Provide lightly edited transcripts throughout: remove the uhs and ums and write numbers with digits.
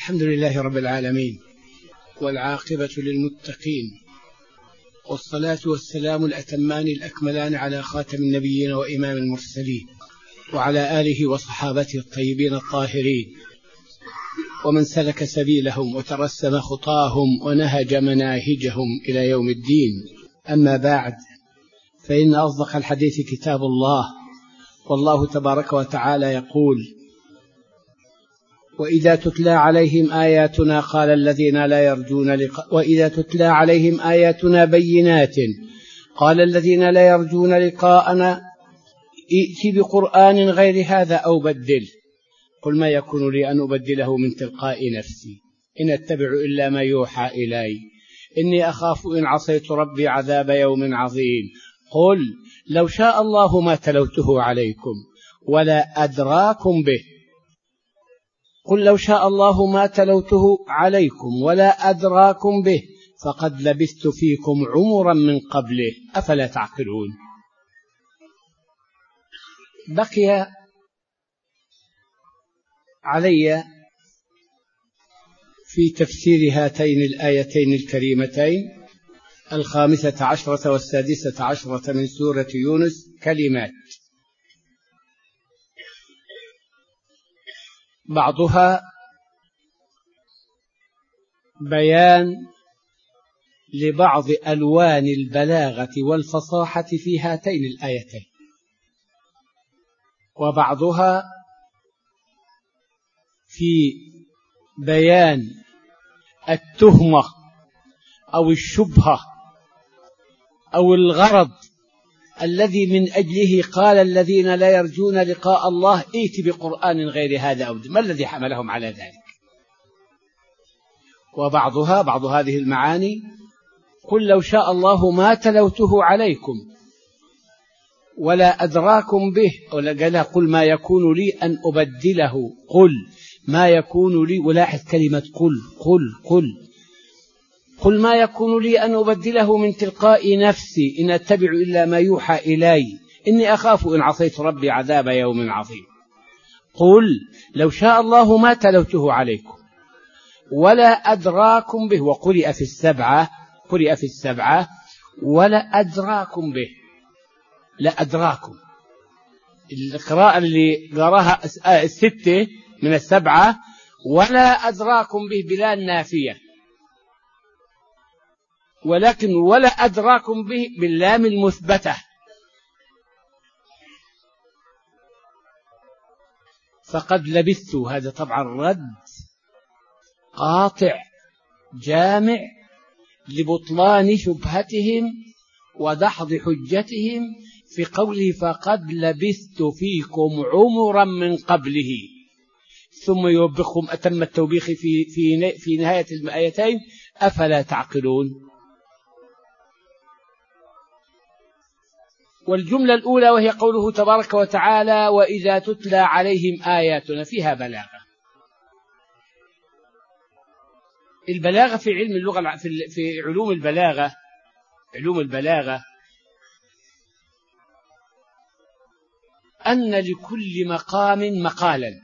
الحمد لله رب العالمين، والعاقبة للمتقين، والصلاة والسلام الأتمان الأكملان على خاتم النبيين وإمام المرسلين، وعلى آله وصحابته الطيبين الطاهرين، ومن سلك سبيلهم وترسم خطاهم ونهج مناهجهم إلى يوم الدين. أما بعد، فإن أصدق الحديث كتاب الله، والله تبارك وتعالى يقول: وإذا تتلى عليهم آياتنا قال الذين لا يرجون وإذا تتلى عليهم آياتنا بينات قال الذين لا يرجون لقاءنا ائت بقرآن غير هذا أو بدله، قل ما يكون لي أن أبدله من تلقاء نفسي إن أتبع إلا ما يوحى إلي إني أخاف إن عصيت ربي عذاب يوم عظيم. قل لو شاء الله ما تلوته عليكم ولا أدراكم به. قل لو شاء الله ما تلوته عليكم ولا أدراكم به فقد لبثت فيكم عمرا من قبله أفلا تعقلون. بقي علي في تفسير هاتين الآيتين الكريمتين 15 و16 من سورة يونس كلمات، بعضها بيان لبعض ألوان البلاغة والفصاحة في هاتين الآيتين، وبعضها في بيان التهمة أو الشبهة أو الغرض الذي من أجله قال الذين لا يرجون لقاء الله ائت بقرآن غير هذا أو ما الذي حملهم على ذلك. وبعضها بعض هذه المعاني: قل لو شاء الله ما تلوته عليكم ولا أدراكم به، ولا قل ما يكون لي أن أبدله، قل ما يكون لي، ولاحظ كلمة قل ما يكون لي أن أبدله من تلقاء نفسي إن أتبع إلا ما يوحى إلي إني أخاف إن عصيت ربي عذاب يوم عظيم. قل لو شاء الله ما تلوته عليكم ولا أدراكم به، وقرئ في السبعة ولا أدراكم به، لا أدراكم. القراءة اللي قراها 6 من 7 ولا أدراكم به بلا النافية، ولكن ولا أدراكم به باللام المثبتة. فقد لبثت، هذا طبعا رد قاطع جامع لبطلان شبهتهم ودحض حجتهم في قوله فقد لبثت فيكم عمرا من قبله، ثم يوبخهم أتم التوبيخ في نهاية الآيتين أفلا تعقلون. والجملة الأولى وهي قوله تبارك وتعالى وإذا تتلى عليهم آياتنا فيها بلاغة. البلاغة في علم اللغة، في علوم البلاغة أن لكل مقام مقالا،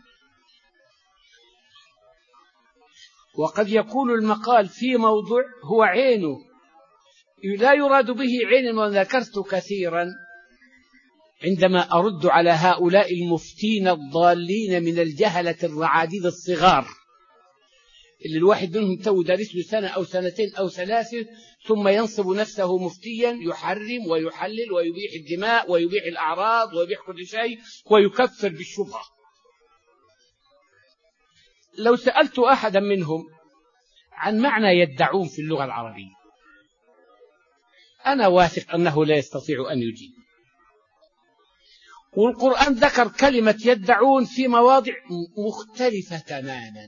وقد يكون المقال في موضوع هو عينه لا يراد به عين، وذكرت كثيرا عندما أرد على هؤلاء المفتين الضالين من الجهلة الرعاديد الصغار اللي الواحد منهم تو دارس له 1 أو 2 أو 3 ثم ينصب نفسه مفتيا يحرم ويحلل ويبيح الدماء ويبيح الأعراض ويبيح كل شيء ويكفر بالشبهة. لو سألت أحدا منهم عن معنى يدعون في اللغة العربية أنا واثق أنه لا يستطيع أن يجيب. والقرآن ذكر كلمة يدعون في مواضع مختلفة تماما،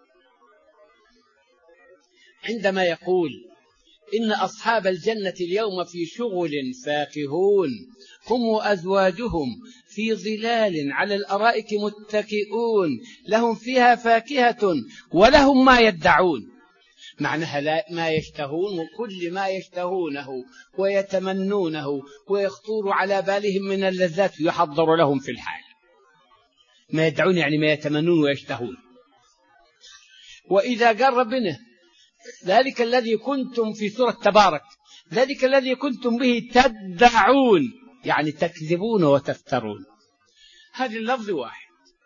عندما يقول إن أصحاب الجنة اليوم في شغل فاكهون هم وأزواجهم في ظلال على الأرائك متكئون لهم فيها فاكهة ولهم ما يدعون، معناها ما يشتهون وكل ما يشتهونه ويتمنونه ويخطر على بالهم من اللذات يحضر لهم في الحال. ما يدعون يعني ما يتمنون ويشتهون. وإذا قال ربنا ذلك الذي كنتم في سورة تبارك، ذلك الذي كنتم به تدعون، يعني تكذبون وتفترون، هذا اللفظ واحد.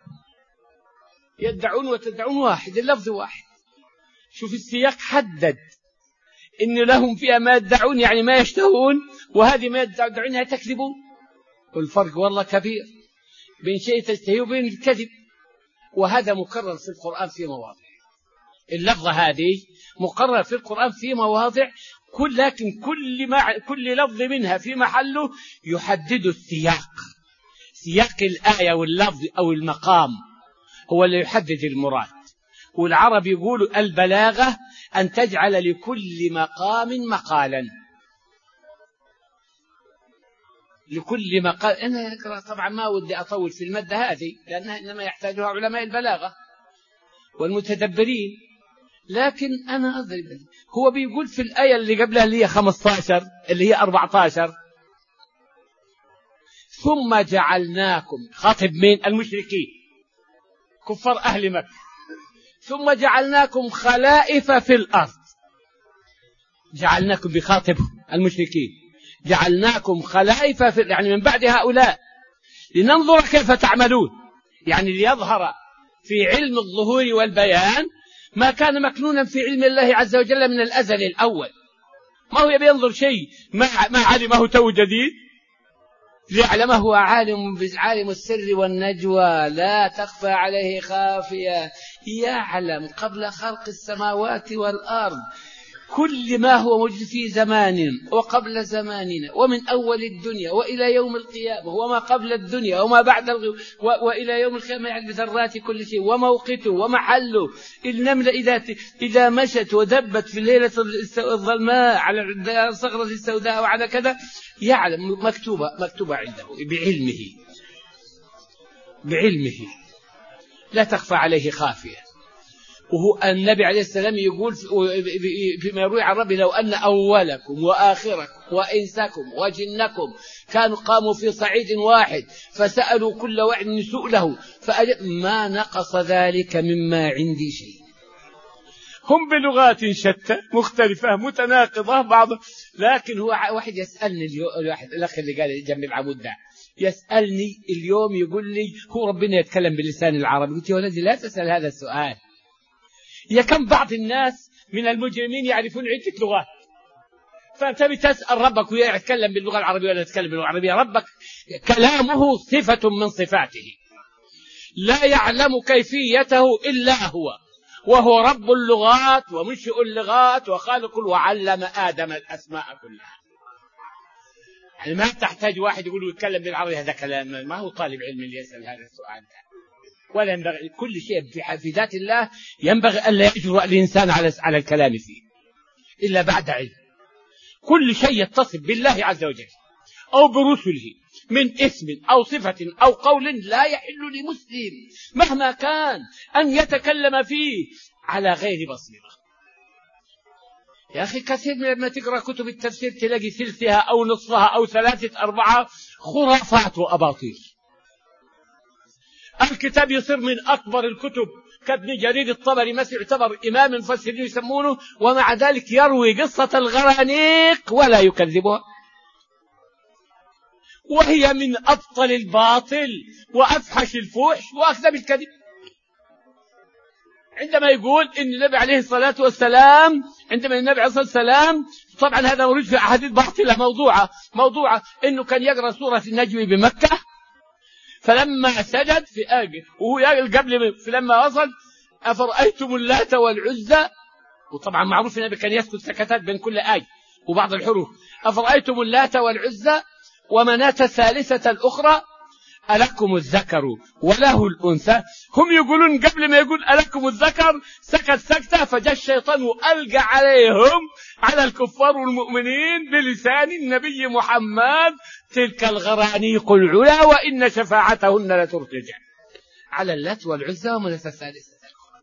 يدعون وتدعون واحد، اللفظ واحد. شوف السياق حدد إن لهم فيها ما يدعون يعني ما يشتهون، وهذه ما يدعونها تكذبون. والفرق والله كبير بين شيء تشتهيه وبين الكذب، وهذا مكرر في القرآن في مواضع. اللفظة هذه مقرر في القرآن في مواضع، لكن كل لفظ منها في محله يحدد السياق. سياق الآية واللفظ أو المقام هو اللي يحدد المراد. والعرب يقولوا البلاغة أن تجعل لكل مقام مقالا. لكل مقال. أنا طبعا ما ودي أطول في المادة هذه لأنها إنما يحتاجها علماء البلاغة والمتدبرين، لكن أنا أضرب. هو بيقول في الآية اللي قبلها اللي هي 15 اللي هي 14 ثم جعلناكم، خاطب مين؟ المشركين كفار أهل مكة. ثم جعلناكم خلائف في الأرض، جعلناكم بخاطب المشركين، جعلناكم خلائف في، يعني من بعد هؤلاء لننظر كيف تعملون، يعني ليظهر في علم الظهور والبيان ما كان مكنونا في علم الله عز وجل من الأزل الأول. ما هو يبي ينظر شيء ما علمه تو جديد، ليعلمه عالم السر والنجوى لا تخفى عليه خافية، يعلم قبل خلق السماوات والأرض كل ما هو موجود في زمان وقبل زماننا، ومن أول الدنيا وإلى يوم القيامة، وما قبل الدنيا وما بعد وإلى يوم القيامة، يعني بذرات كل شيء وموقته ومحله. النملة إذا مشت ودبت في الليلة الظلماء على الصخرة السوداء وعلى كذا، يعلم مكتوبة عنده بعلمه لا تخفى عليه خافية. وهو النبي عليه السلام يقول فيما يروي عن ربي لو أن أولكم وآخركم وإنسكم وجنكم كانوا قاموا في صعيد واحد فسألوا كل واحد سؤله ما نقص ذلك مما عندي شيء. هم بلغات شتى مختلفة متناقضة بعض، لكن هو واحد يسألني الواحد الأخ اللي قال جنب العمود ده يسألني اليوم يقول لي هو ربنا يتكلم باللسان العربي؟ قلت يا ولدي لا تسأل هذا السؤال، يا كم بعض الناس من المجرمين يعرفون عدة لغات، فأنت بتسأل ربك ويتكلم باللغة العربية ولا يتكلم باللغة العربية؟ ربك كلامه صفة من صفاته لا يعلم كيفيته إلا هو، وهو رب اللغات ومنشئ اللغات وخالق، وعلم آدم الأسماء كلها. يعني ما تحتاج واحد يقول يتكلم بالعربية، هذا كلام ما هو طالب علم اللي يسأل هذا السؤال ده. ولا ينبغي، كل شيء في ذات الله ينبغي ألا يجرؤ الإنسان على الكلام فيه إلا بعد علم. كل شيء يتصل بالله عز وجل أو برسله من اسم أو صفة أو قول لا يحل لمسلم مهما كان أن يتكلم فيه على غير بصيرة. يا أخي كثير لما تقرأ كتب التفسير تلاقي ثلثها أو نصفها أو 3/4 خرافات وأباطيل. الكتاب يصير من أكبر الكتب كابن جرير الطبري مثل يعتبر إمام المفسرين يسمونه، ومع ذلك يروي قصة الغرانيق ولا يكذبها، وهي من أبطل الباطل وأفحش الفحش وأكذب الكذب. عندما يقول إن النبي عليه الصلاة والسلام، عندما النبي عليه الصلاة والسلام، طبعا هذا ورد في أحاديث باطلة موضوعة إنه كان يقرأ سورة النجم بمكة، فلما سجد في آجه وهو قبل فلما وصل أفرأيتم اللات والعزى، وطبعا معروف النبي كان يسكت سكتات بين كل آية وبعض الحروف، أفرأيتم اللات والعزى ومناة الثالثة الأخرى ألكم الذكر وله الأنثى. هم يقولون قبل ما يقول ألكم الذكر سكت سكتة، فجاء الشيطان وألقى عليهم على الكفار والمؤمنين بلسان النبي محمد تلك الغرانيق العلا وإن شفاعتهن لترتجى على اللات والعزى ومناة الثالثة الأخرى.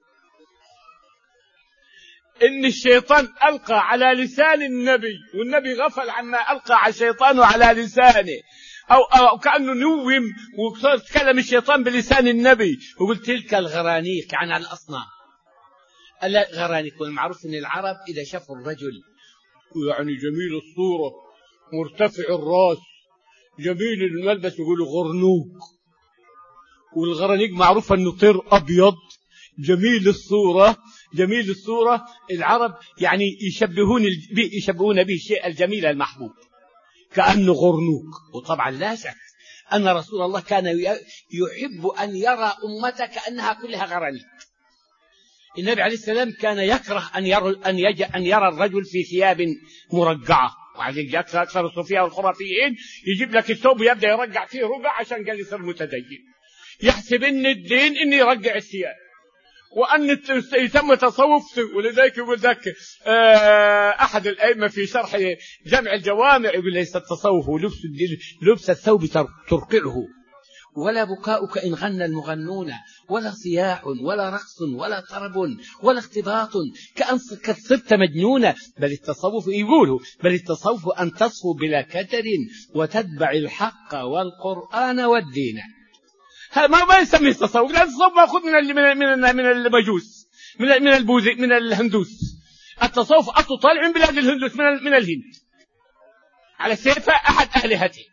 إن الشيطان ألقى على لسان النبي والنبي غفل عما ألقى على الشيطان على لسانه، أو كأنه نوم وتكلم الشيطان بلسان النبي وقلت تلك الغرانيق يعني على الأصنام الغرانيق. والمعروف أن العرب إذا شافوا الرجل يعني جميل الصورة مرتفع الرأس جميل الملبس يقولوا غرنوق. والغرانيق معروف أنه طير أبيض جميل الصورة. العرب يعني يشبهون به الشيء الجميل المحبوب كأنه غرنوق. وطبعا لا شك أن رسول الله كان يحب أن يرى أمته كأنها كلها غرانيق. النبي عليه السلام كان يكره أن يرى الرجل في ثياب مرقعة. وعليك أكثر الصوفياء والخرافيين يجيب لك الثوب ويبدأ يرقع فيه رقع عشان قال يصير متدين، يحسب ان الدين اني يرقع الثياب وان يتم تصوف. ولذلك يقول ذاك احد الائمه في شرح جمع الجوامع يقول ليس التصوف لبس الثوب ترقعه ولا بكاؤك ان غنى المغنون ولا صياح ولا رقص ولا طرب ولا اختباط كأن صرت مجنونة. بل التصوف أن تصفو بلا كدر وتتبع الحق والقرآن والدين. هذا ما يسميه التصوف. لا، التصوف مأخوذ من المجوس من البوذي من الهندوس. التصوف أصله طالع من بلاد الهندوس من الهند على سيف أحد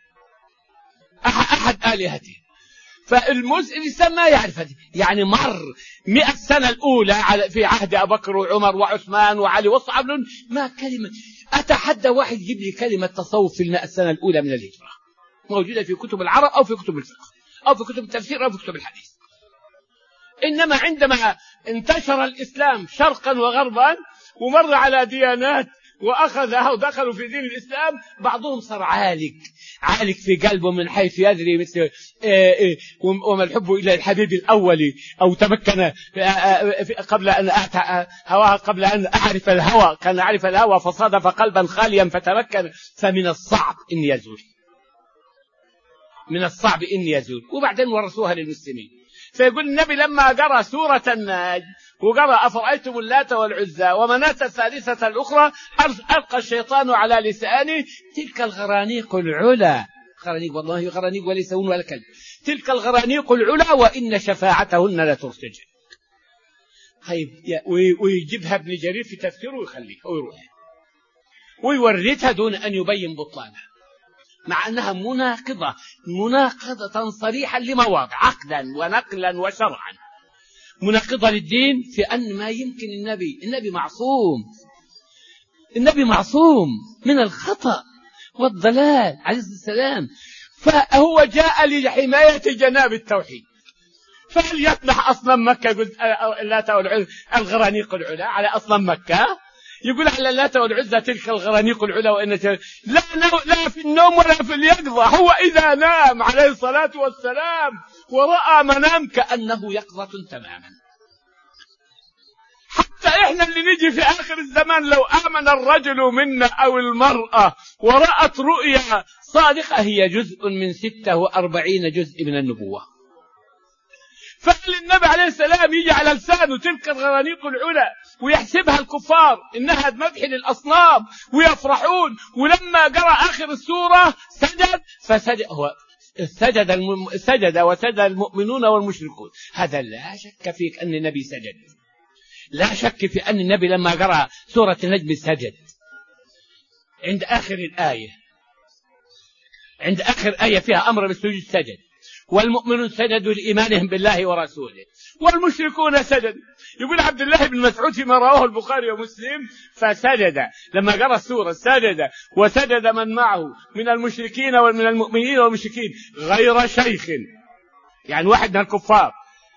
آلهته. فالإنسان ما يعرف هذه. يعني مر 100 سنة الأولى في عهد أبو بكر وعمر وعثمان وعلي والصحابة ما كلمة. أتحدى واحد يجيب لي كلمة تصوف في 100 سنة الأولى من الهجرة موجودة في كتب العرب أو في كتب الفقه أو في كتب التفسير أو في كتب الحديث. إنما عندما انتشر الإسلام شرقا وغربا ومر على ديانات وأخذها ودخلوا في دين الإسلام، بعضهم صار عالق في قلبه من حيث يدري مثل وما الحب إلى الحبيب الأولي أو تمكن قبل أن هواها قبل أن أعرف الهوى كان أعرف الهوى فصادف قلبا خاليا فتمكن. فمن الصعب إن يزول وبعدين ورثوها للمسلمين. فيقول النبي لما قرأ سورة النجم وقرأ أفرأيتم اللات والعزى ومناة الثالثة الأخرى ألقى الشيطان على لسانه تلك الغرانيق العلا. غرانيق والله غرانيق وليس هون ولا كلب. تلك الغرانيق العلا وإن شفاعتهن لترتجى. ويجيبها ابن جرير في تفسيره ويخليها ويروح ويوردها دون أن يبين بطلانها مع أنها مناقضة صريحة لمواضع عقلا ونقلا وشرعا. مناقضة للدين في أن ما يمكن النبي معصوم من الخطأ والضلال عليه السلام. فهو جاء لحماية جناب التوحيد. فهل يطلح أصنام مكة يقول اللات والعزى الغرانيق العلا على أصنام مكة؟ يقول على اللات والعزى تلك الغرانيق العلا وإن لا في النوم ولا في اليقظة. هو إذا نام عليه الصلاة والسلام ورأى منام كأنه يقظة تماما. حتى إحنا اللي نجي في آخر الزمان لو آمن الرجل منا أو المرأة ورأت رؤيا صادقة هي جزء من 46 جزء من النبوة. فقال النبي عليه السلام يجي على لسانه تلك الغرانيق العلا ويحسبها الكفار إنها مدح للأصنام ويفرحون. ولما قرأ آخر السورة سجد وسجد المؤمنون والمشركون. هذا لا شك في أن النبي سجد. لا شك في أن النبي لما قرأ سورة النجم سجد عند آخر آية فيها أمر بالسجود سجد. والمؤمنون سجدوا لإيمانهم بالله ورسوله والمشركون سجدوا. يقول عبد الله بن مسعود فيما رواه البخاري ومسلم فسجد لما قرأ السورة سجد وسجد من معه من المشركين ومن المؤمنين والمشركين غير شيخ، يعني واحد من الكفار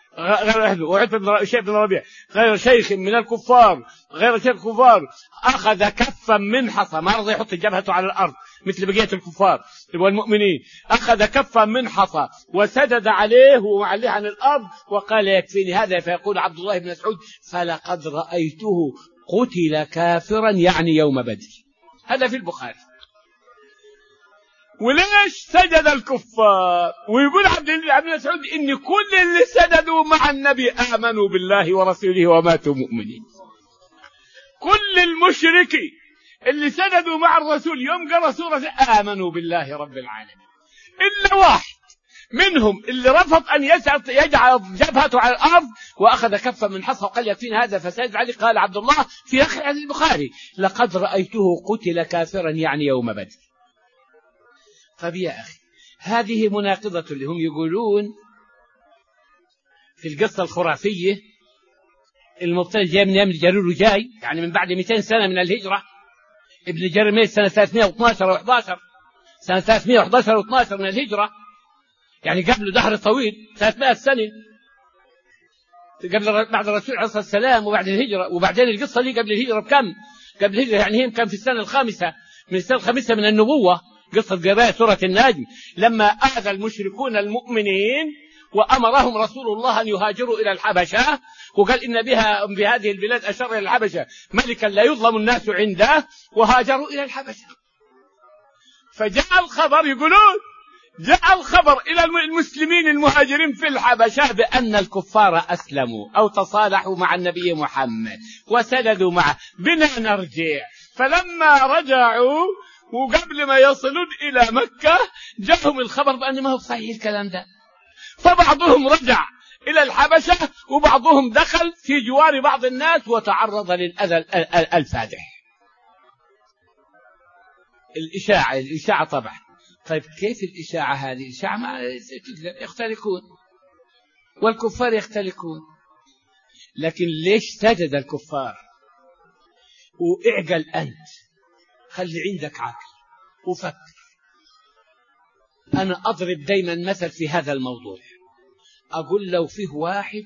غير شيخ من الكفار أخذ كفا من حصى، ما رضي يحط جبهته على الأرض مثل بقية الكفار والمؤمنين، أخذ كفا من حصى وسجد عليه وعليه عن الأرض وقال يكفيني هذا. فيقول عبد الله بن مسعود فلقد رأيته قتل كافرا يعني يوم بدر. هذا في البخاري. وليش سجد الكفار؟ ويقول عبد الله بن مسعود إن كل اللي سجدوا مع النبي آمنوا بالله ورسوله وماتوا مؤمنين. كل المشركين اللي سجدوا مع الرسول يوم قرأ سورة آمنوا بالله رب العالمين إلا واحد منهم اللي رفض أن يجعل جبهته على الأرض وأخذ كفا من حصى وقال يكفينا هذا فسيد علي. قال عبد الله في آخر حديث البخاري لقد رأيته قتل كافرا يعني يوم بدر. طب يا أخي هذه مناقضة اللي هم يقولون في القصة الخرافية المبتدأ جاي من أيام الجرير وجاي يعني من بعد 200 سنة من الهجرة. ابن جرير ميت سنة 312 و11 سنة 311 و12 من الهجرة يعني قبل دهر طويل 300 سنة قبل بعد الرسول عليه الصلاة والسلام وبعد الهجرة. وبعدين القصة دي قبل الهجرة بكم؟ قبل الهجرة يعني هي كان في السنة الخامسة من السنة الخامسة من النبوة. قصة قراءة سورة النجم لما آذى المشركون المؤمنين وأمرهم رسول الله أن يهاجروا إلى الحبشة وقال إن بهذه البلاد أشار إلى الحبشة ملكا لا يظلم الناس عنده وهاجروا إلى الحبشة. فجاء الخبر يقولون جاء الخبر إلى المسلمين المهاجرين في الحبشة بأن الكفار أسلموا أو تصالحوا مع النبي محمد وسندوا معه بنا نرجع. فلما رجعوا وقبل ما يصلون إلى مكة جاءهم الخبر بأن ما هو صحيح الكلام ده. فبعضهم رجع إلى الحبشة وبعضهم دخل في جوار بعض الناس وتعرض للأذى الفادح. الإشاعة طبعا. طيب كيف الإشاعة هذه؟ الإشاعة ما يختلقون والكفار يختلقون. لكن ليش سجد الكفار؟ واعقل أنت خلي عندك عقل وفكر. أنا أضرب دايما مثل في هذا الموضوع أقول لو فيه واحد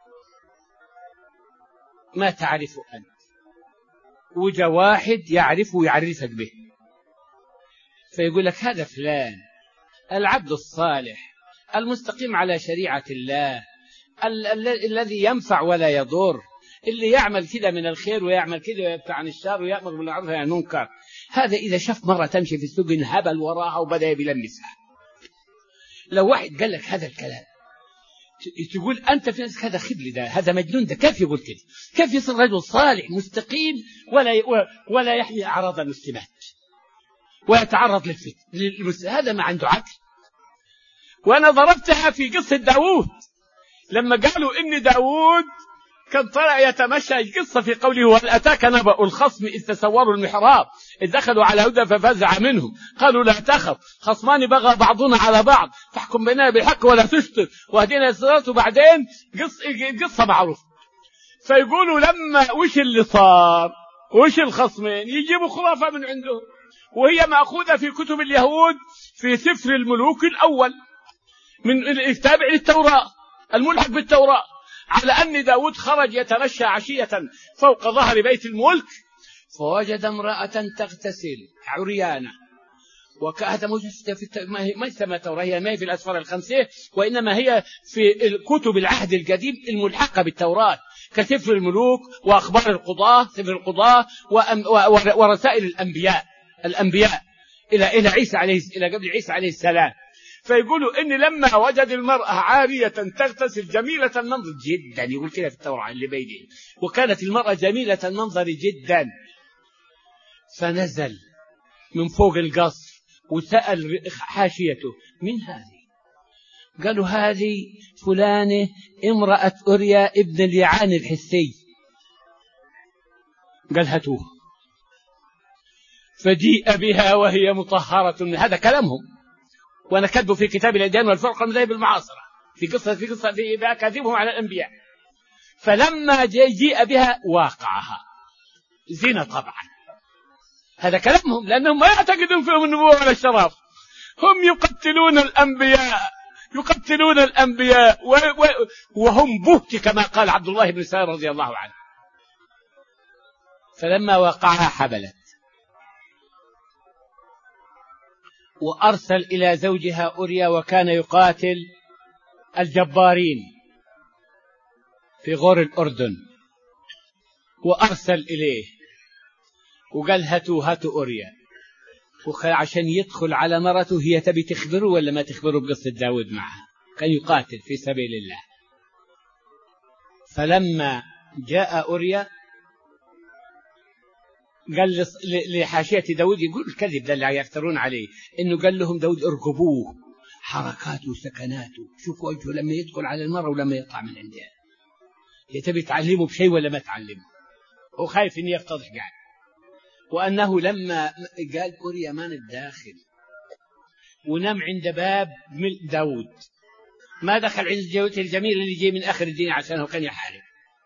ما تعرفه أنت وجا واحد يعرفه ويعرفك به فيقول لك هذا فلان العبد الصالح المستقيم على شريعة الله الذي ينفع ولا يضر اللي يعمل كده من الخير ويعمل كده ويبتعد عن الشر ويأمر بالمعروف وينهى عن المنكر. هذا إذا شاف مرة تمشي في السوق انهبل وراها وبدأ يلمسها. لو واحد قال لك هذا الكلام تقول أنت في نفسك هذا خبل ده هذا مجنون ده كيف يقول كده؟ كيف يصير رجل صالح مستقيم ولا يحمي أعراض المسلمات ويتعرض للفتن؟ هذا ما عنده عقل. وأنا ضربتها في قصة داوود لما قالوا إن داوود كان طلع يتمشى. القصة في قوله وهل أتاك نبأ الخصم إذ تسوروا المحراب إذ دخلوا على هدى ففزع منهم قالوا لا تخف خصمان بغى بعضنا على بعض فاحكم بيننا بالحق ولا تشطط واهدنا الصراط. وبعدين قصة معروفة. فيقولوا لما وش اللي صار وش الخصمين يجيبوا خرافة من عندهم وهي مأخوذة في كتب اليهود في سفر الملوك الأول من التابع للتوراة الملحق بالتوراة على أن داود خرج يتمشى عشية فوق ظهر بيت الملك فوجد امرأة تغتسل عريانة. وهذا موجود ما يسمى التوراة هي ما هي في الأسفار الخمسة وإنما هي في كتب العهد القديم الملحقة بالتوراة كسفر الملوك وأخبار القضاة سفر القضاة ورسائل الأنبياء إلى عيسى إلى قبل عيسى عليه السلام. فيقولوا إن لما وجد المرأة عارية تغتسل جميلة المنظر جدا يقول كده في التوراة اللي بيدين وكانت المرأة جميلة المنظر جدا فنزل من فوق القصر وسأل حاشيته من هذه؟ قالوا هذه فلانة امرأة أوريا ابن اليعان الحسي. قال هاتوه فجيء بها وهي مطهرة. هذا كلامهم وأنا كتبه في كتاب الأديان والفرق المذاهب المعاصرة في قصة في أكاذيبهم على الأنبياء. فلما جيء بها واقعها زنا طبعا. هذا كلامهم لأنهم ما يعتقدون فيهم النبوة ولا الشرف. هم يقتلون الأنبياء وهم بهت كما قال عبد الله بن سلام رضي الله عنه. فلما وقعها حبلت وأرسل إلى زوجها أوريا وكان يقاتل الجبارين في غور الأردن وأرسل إليه وقال هاتوا أوريا عشان يدخل على مرته هي تبي تخبره ولا ما تخبره بقصة داود معها. كان يقاتل في سبيل الله. فلما جاء أوريا قال لحاشية داود يقول الكذب ده اللي يفترون عليه إنه قال لهم داود ارقبوه حركاته وسكناته. شوف وجهه لما يدخل على المرأة ولما يطلع من عندها. تبي تعلمه بشيء ولا ما تعلمه؟ هو خايف إن يفتضح قاعد. وأنه لما قال أوريا مان الداخل ونام عند باب داود، ما دخل عند زوجته الجميل اللي جاي من آخر الدنيا عشانه كان يحارب،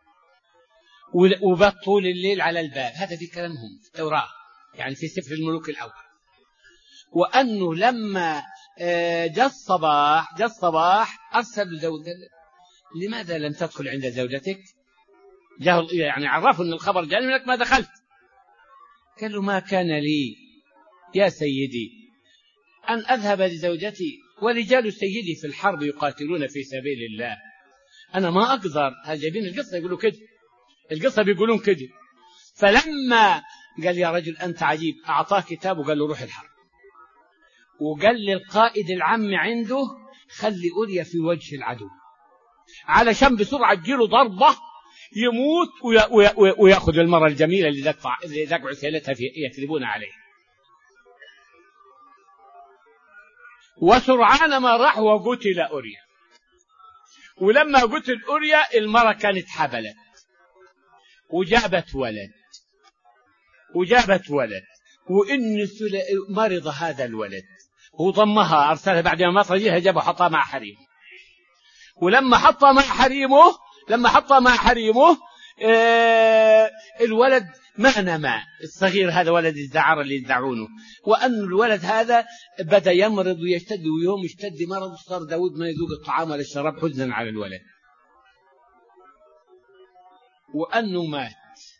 وبات طول الليل على الباب. هذا في كلامهم في التوراة، يعني في سفر الملوك الأول. وأنه لما جاء الصباح أرسل داود لماذا لم تدخل عند زوجتك؟ يعني عرفوا أن الخبر جاء منك ما دخلت. قال له ما كان لي يا سيدي أن أذهب لزوجتي ورجال سيدي في الحرب يقاتلون في سبيل الله، أنا ما أقدر. جايبين القصة يقولوا كده، القصة بيقولون كده. فلما قال يا رجل أنت عجيب، أعطاه كتاب وقال له روح الحرب، وقال للقائد العام عنده خلي أوريا في وجه العدو علشان بسرعة تجيله ضربة يموت ويأخذ المرة الجميلة اللي دقع سيلتها يكذبون عليه. وسرعان ما راح وقتل أوريا. ولما قتل أوريا المرة كانت حبلت وجابت ولد وإن مرض هذا الولد وضمها أرسلها بعد ما رجلها جابه حطها مع حريمه. ولما حطها مع حريمه الولد ما نما الصغير هذا ولد الزعر اللي يدعونه. وأن الولد هذا بدأ يمرض ويشتد، ويوم اشتد مرض صار داود ما يذوق الطعام ولا الشراب حزنا على الولد. وأنه مات،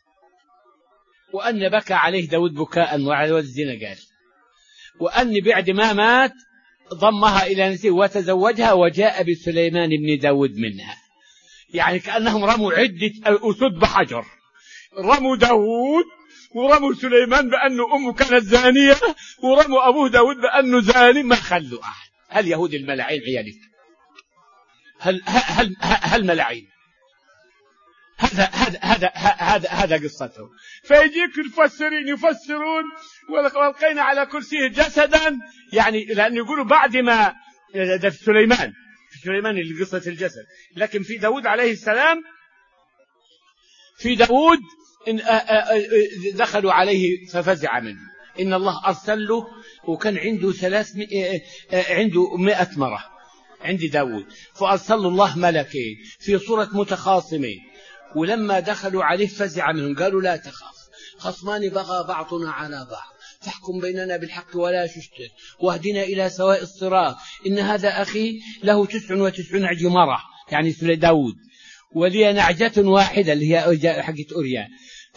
وأن بكى عليه داود بكاء وعلى ولد الزنا قال. وأن بعد ما مات ضمها إلى نفسه وتزوجها وجاء بسليمان بن داود منها. يعني كأنهم رموا عدة أسود بحجر، رموا داود ورموا سليمان بأنه أمه كانت زانية، ورموا أبوه داود بأنه زاني، ما خلوا أحد. هل يهود الملاعين عيالك؟ هل ملاعين؟ هذا قصته. فيجيك المفسرين يفسرون والقينا على كرسيه جسدا، يعني لأن يقولوا بعد ما ده في سليمان اللي قصة الجسد، لكن في داود عليه السلام، في داود دخلوا عليه ففزع منه. إن الله أرسل له، وكان عنده 100 مرة عند داود، فأرسل الله ملكين في صورة متخاصمين. ولما دخلوا عليه فزع منهم، قالوا لا تخاف، خصمان بغى بعضنا على بعض، فاحكم بيننا بالحق ولا تشتت، واهدنا إلى سواء الصراط، إن هذا أخي له 99 جمرة، يعني داود، ولي نعجة واحدة اللي هي حقت أوريا،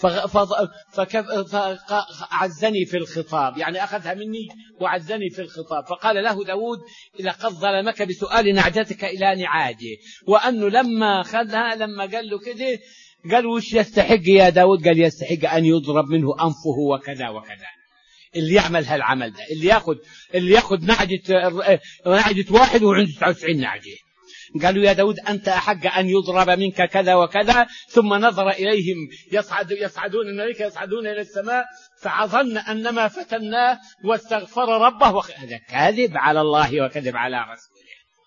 فعزني في الخطاب، يعني أخذها مني وعزني في الخطاب. فقال له داود لقد ظلمك بسؤال نعجتك إلى نعاجه. وأنه لما خذها، لما قال له كده، قال وش يستحق يا داود؟ قال يستحق أن يضرب منه أنفه وكذا وكذا. اللي يعمل هالعمل ده، اللي ياخذ نعجة واحد وعنده 99 نعجة. قالوا يا داود أنت أحق أن يضرب منك كذا وكذا. ثم نظر إليهم يصعدون الملائكة يصعدون إلى السماء، فظن أنما فتناه واستغفر ربه. هذا كذب على الله وكذب على رسوله.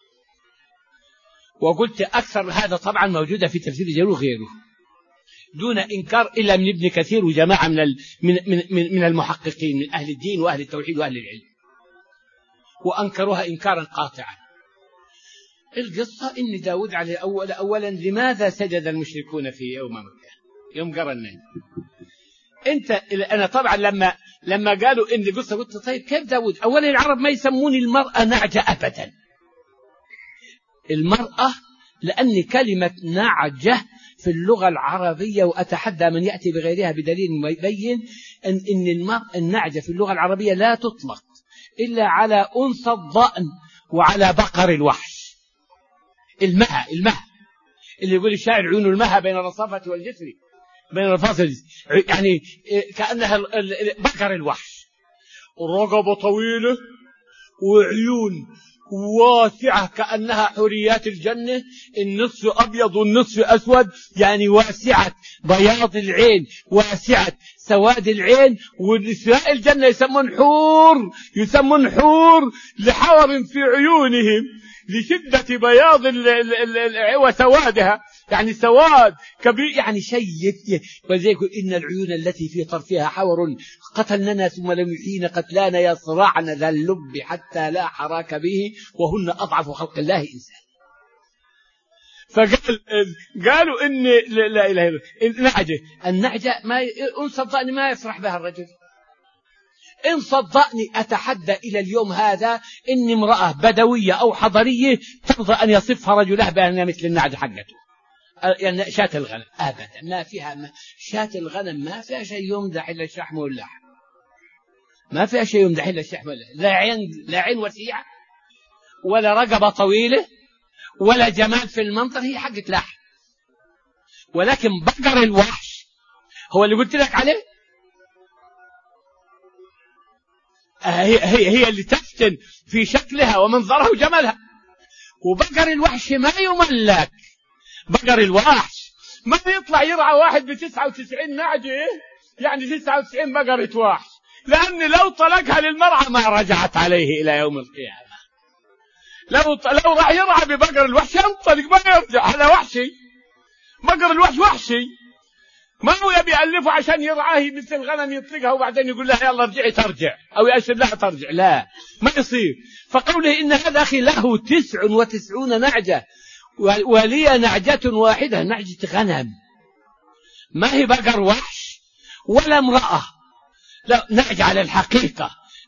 وقلت أكثر هذا طبعا موجودة في تفسير جرير وغيره دون إنكار إلا من ابن كثير وجماعة من المحققين من أهل الدين وأهل التوحيد وأهل العلم، وأنكروها إنكارا قاطعا. القصة إن داود عليه أولا لماذا سجد المشركون في يوم مكة يوم قرنين؟ أنا طبعا لما قالوا إن القصة قلت طيب كيف داود؟ أولا العرب ما يسمون المرأة نعجة أبدا. المرأة لأن كلمة نعجة في اللغة العربية، وأتحدى من يأتي بغيرها بدليل يبين أن النعجة في اللغة العربية لا تطلق إلا على أنثى الضأن وعلى بقر الوحش. المها اللي يقول الشاعر عيون المها بين الرصافة والجسر، بين الرصافة يعني كأنها بقر الوحش، رقبة طويلة وعيون واسعة كأنها حوريات الجنة، النصف أبيض والنصف أسود، يعني واسعة بياض العين، واسعة سواد العين. ونساء الجنة يسمون حور لحور في عيونهم لشدة بياض وسوادها، يعني سواد كبير، يعني شيء. ولذلك إن العيون التي في طرفها حور قتلننا ثم لم يحين قتلانا يصرعن ذا اللب حتى لا حراك به وهن أضعف خلق الله إنسان. فقالوا إن لا إله إلا النعجة ما إن صدقني ما يسرح بها الرجل. إن صدقني أتحدى إلى اليوم هذا إن امرأة بدوية أو حضرية ترضى أن يصفها رجلها بأنها مثل النعجة حقته، يعني شاة الغنم. أبدا ما فيها شاة الغنم ما فيها شيء يمدح إلا الشحم واللحم، ما فيها شيء يمدح إلا الشحم واللحم. لا عين وسيعة ولا رقبة طويلة ولا جمال في المنظر، هي حقة لحم. ولكن بقر الوحش هو اللي قلت لك عليه، هي اللي تفتن في شكلها ومنظرها وجمالها. وبقر الوحش ما يملك. بقر الوحش ما يطلع يرعى واحد ب99 نعجة، يعني 99 بقرة وحش، لأن لو طلقها للمرعى ما رجعت عليه إلى يوم القيامة. لو راح يرعى ببقر الوحش ينطلق ما يرجع. هذا وحشي، بقر الوحش وحشي، ما هو يبي يألفه عشان يرعاه مثل الغنم يطلقها وبعدين يقول لها يلا ارجعي ترجع، أو يأشر لها ترجع. لا، ما يصير. فقوله إن هذا أخي له 99 نعجة ولي نعجة واحدة، نعجة غنم، ما هي بقر وحش ولا امرأة، لا نعجة على الحقيقة.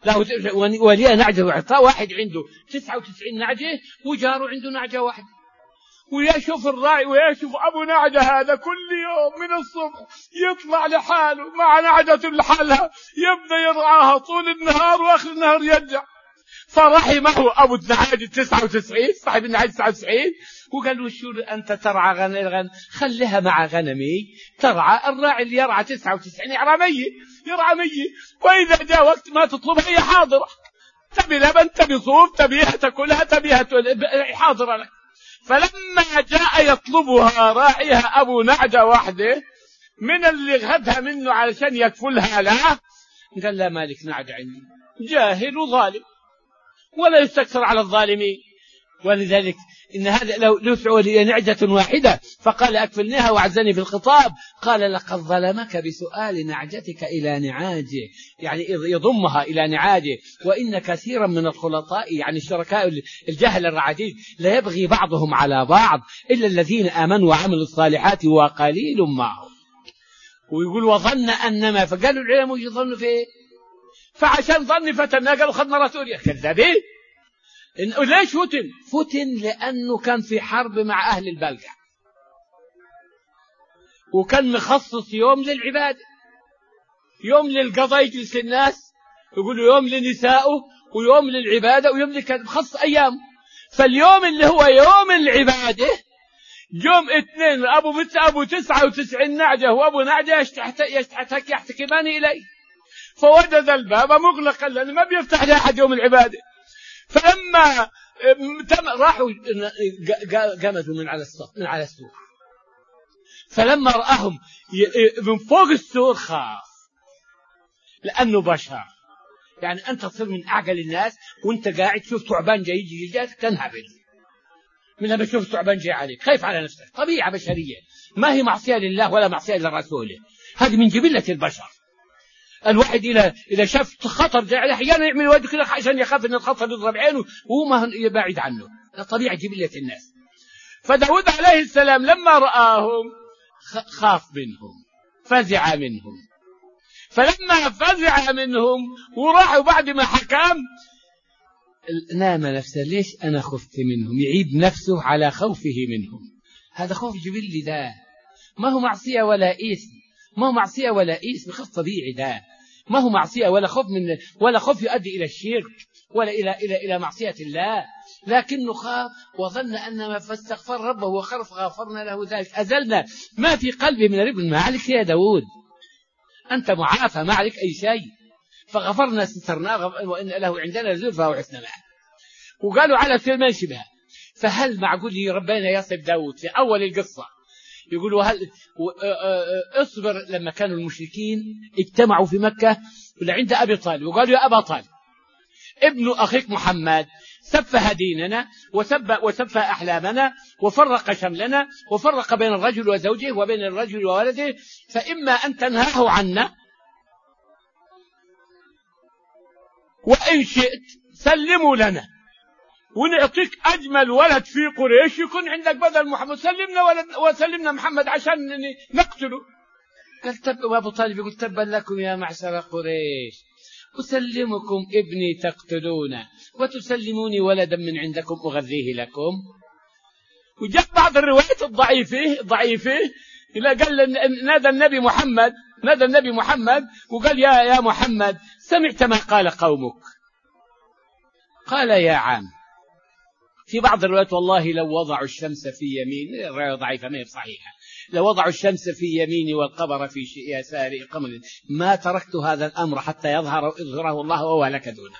ولي نعجة واحدة. واحد عنده 99 نعجة وجاره عنده نعجة واحدة، ويشوف الراعي ويشوف أبو نعجة هذا كل يوم من الصبح يطلع لحاله مع نعجة لحالها، يبدأ يرعاها طول النهار وآخر النهار يرجع. فرحمه أبو النعاجة 99 صاحب النعاجة 99 وقال له شو أنت ترعى غنم، خليها مع غنمي ترعى. الراعي اللي يرعى 99 يرعى مية، وإذا جاء وقت ما تطلبها هي حاضرة، تبي لبن تبي صوف تبيها تأكلها تبيها حاضرة لك. فلما جاء يطلبها راعيها أبو نعجة واحدة من اللي غدها منه علشان يكفلها له، قال لا مالك نعجة عندي، جاهل وظالم ولا يستكثر على الظالمين. ولذلك إن هذا لو يسعوا لي نعجة واحدة فقال أكفلناها وعزني في الخطاب، قال لقد ظلمك بسؤال نعجتك إلى نعاجه، يعني يضمها إلى نعاجه. وإن كثيرا من الخلطاء يعني الشركاء الجهل الرعديد لا يبغي بعضهم على بعض إلا الذين آمنوا وعملوا الصالحات وقليل معهم. ويقول وظن أنما، فقالوا العلماء يظن فيه، فعشان ظن فتنا قالوا خذنا رسول. كذابين. ليش فتن لأنه كان في حرب مع أهل البلقع، وكان مخصص يوم للعبادة، يوم للقضاء يجلس الناس، يقولوا يوم لنسائه ويوم للعبادة ويوم مخصص أيام. فاليوم اللي هو يوم العبادة يوم اثنين أبو 99 نعجة وأبو نعجة يحتكمان إليه، فوجد الباب مغلقا لأنه ما بيفتح لأحد يوم العبادة. فلما راحوا قاموا من على السور، فلما رآهم من فوق السور خاف، لأنه بشر. يعني أنت تصير من أعقل الناس وأنت قاعد تشوف ثعبان جاي يجي جاك تنهبل من لما تشوف ثعبان جاي عليك، خايف على نفسك، طبيعة بشرية، ما هي معصية لله ولا معصية لرسوله، هذه من جبلة البشر. الواحد إذا شاف خطر جاي عليه أحيانا يعمل وجهه كده عشان يخاف أن الخطر يضرب عينه وهو ما يبعد عنه، طبيعة جبلة الناس. فداود عليه السلام لما رآهم خاف منهم، فزع منهم. فلما فزع منهم وراحوا بعد ما حكم نام نفسه، ليش أنا خفت منهم، يعيب نفسه على خوفه منهم. هذا خوف جبلي، ده ما هو معصية ولا إثم، ما هو معصية ولا إثم، خوف طبيعي، ده ما هو معصية ولا خوف يؤدي إلى الشرك ولا إلى معصية الله، لكنه خاف وظن أنما فاستغفر ربه وخرف غفرنا له ذلك، أزلنا ما في قلبه من الرب. ما عليك يا داود، أنت معافى ما عليك أي شيء، فغفرنا سترناه وإن له عندنا زلفى وحسن معه. وقالوا على سليمان شبهه. فهل معقول ربنا يصف داود في أول القصة يقولوا هل اصبر لما كانوا المشركين اجتمعوا في مكة عند أبي طالب وقالوا يا أبا طالب ابن أخيك محمد سفه ديننا وسفه أحلامنا وفرق شملنا وفرق بين الرجل وزوجه وبين الرجل وولده، فإما أن تنهاه عنا وإن شئت سلموا لنا ونعطيك أجمل ولد في قريش يكون عندك بدل محمد، سلمنا ولد وسلمنا محمد عشان نقتله. قال أبو طالب يقول تبا لكم يا معشر قريش، أسلمكم ابني تقتلونه وتسلموني ولدا من عندكم أغذيه لكم. وجاء بعض الروايات الضعيفة إلى قال نادى النبي محمد وقال يا محمد سمعت ما قال قومك؟ قال يا عام. في بعض الروايات والله لو وضعوا الشمس في يمين، الرواية ضعيفة ما هي صحيحة، لو وضعوا الشمس في يميني والقمر في يساري قمر ما تركت هذا الأمر حتى يظهره الله وهو لك دونه.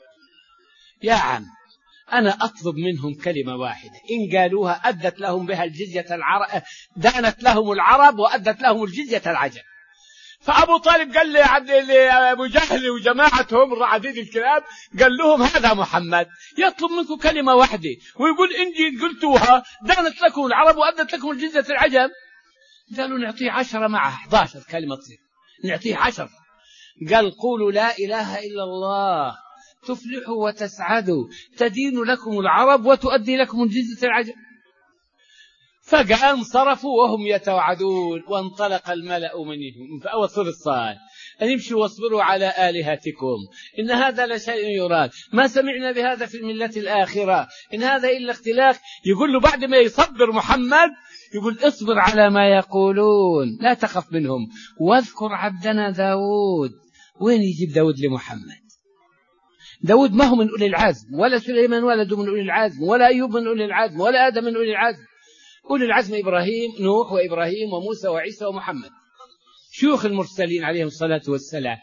يا عم أنا أطلب منهم كلمة واحدة إن قالوها أدت لهم بها الجزية دانت لهم العرب وأدت لهم الجزية العجم. فأبو طالب قال لأبو جهل وجماعتهم الرعديد الكلاب قال لهم هذا محمد يطلب منكم كلمة واحدة ويقول إن قلتوها دانت لكم العرب وأدت لكم الجزية العجم. قالوا نعطيه 10 معه 11 كلمة تصير نعطيه 10. قال قولوا لا إله إلا الله تفلحوا وتسعدوا تدين لكم العرب وتؤدي لكم الجزية العجم. فقام صرفوا وهم يتوعدون وانطلق الملأ منهم في أول سورة الصاد أن يمشوا واصبروا على آلهتكم إن هذا لشيء يراد ما سمعنا بهذا في الملة الآخرة إن هذا إلا اختلاق. يقول له بعد ما يصبر محمد يقول اصبر على ما يقولون لا تخف منهم واذكر عبدنا داود. وين يجيب داود لمحمد؟ داود ما هو من أولي العزم ولا سليمان ولد من أولي العزم ولا أيوب من أولي العزم ولا آدم من أولي العزم. أولي العزم إبراهيم نوح وإبراهيم وموسى وعيسى ومحمد شيوخ المرسلين عليهم الصلاة والسلام.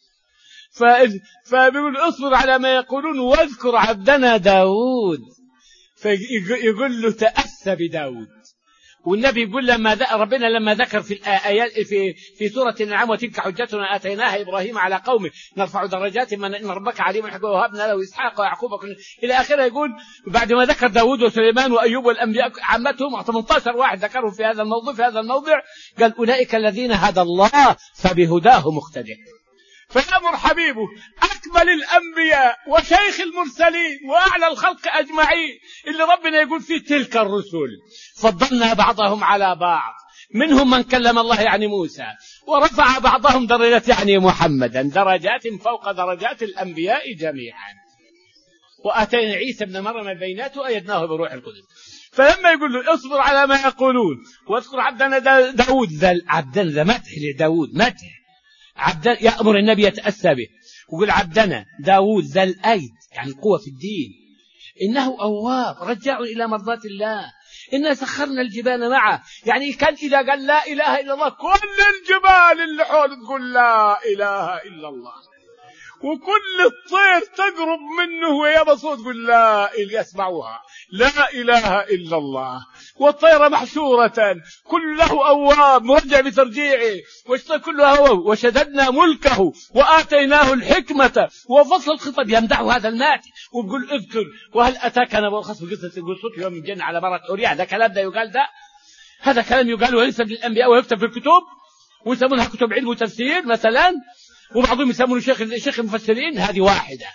فبيقول اصبر على ما يقولون واذكر عبدنا داود. فيقول له تأسى بداود. والنبي يقول ربنا لما ذكر في الآيات في سورة الأنعام وتلك حجتنا آتيناها إبراهيم على قومه نرفع درجات من إن ربك عليم حكيم وهبنا له إسحاق ويعقوب إلى آخره. يقول بعد ما ذكر داود وسليمان وأيوب والأنبياء عامتهم 18 واحد ذكرهم في هذا الموضوع قال أولئك الذين هدى الله فبهداه مقتدى. فيأمر حبيبه أكمل الأنبياء وشيخ المرسلين وأعلى الخلق أجمعين اللي ربنا يقول فيه تلك الرسل فضلنا بعضهم على بعض منهم من كلم الله يعني موسى ورفع بعضهم درجات يعني محمدا درجات فوق درجات الأنبياء جميعا وآتينا عيسى ابن مريم البينات وأيدناه بروح القدس. فلما يقول له اصبر على ما يقولون واذكر عبدنا داود عبدنا ذا مدح لداود مدح عبدنا يأمر النبي يتأسى به ويقول عبدنا داود ذا الأيد يعني القوة في الدين إنه أواب رجاع إلى مرضات الله إنا سخرنا الجبال معه يعني كان إذا قال لا إله إلا الله كل الجبال اللي حول تقول لا إله إلا الله وكل الطير تقرب منه وهي بصوت تقول لا يسمعوها لا إله إلا الله والطير محشورة كله أواب مرجع بترجيعه والشيء كله أواب وشددنا ملكه وآتيناه الحكمة وفصل الخطب يمدح هذا المات ويقول اذكر وهل أتاك نبأ الخصم قصة يوم الجنة على مرة أوريا. هذا كلام ده يقال هذا كلام يقال وينسب للأنبياء ويكتب في الكتب ويسمونها كتب علم وتفسير مثلا وبعضهم يسمونه شيخ المفسرين. هذه واحدة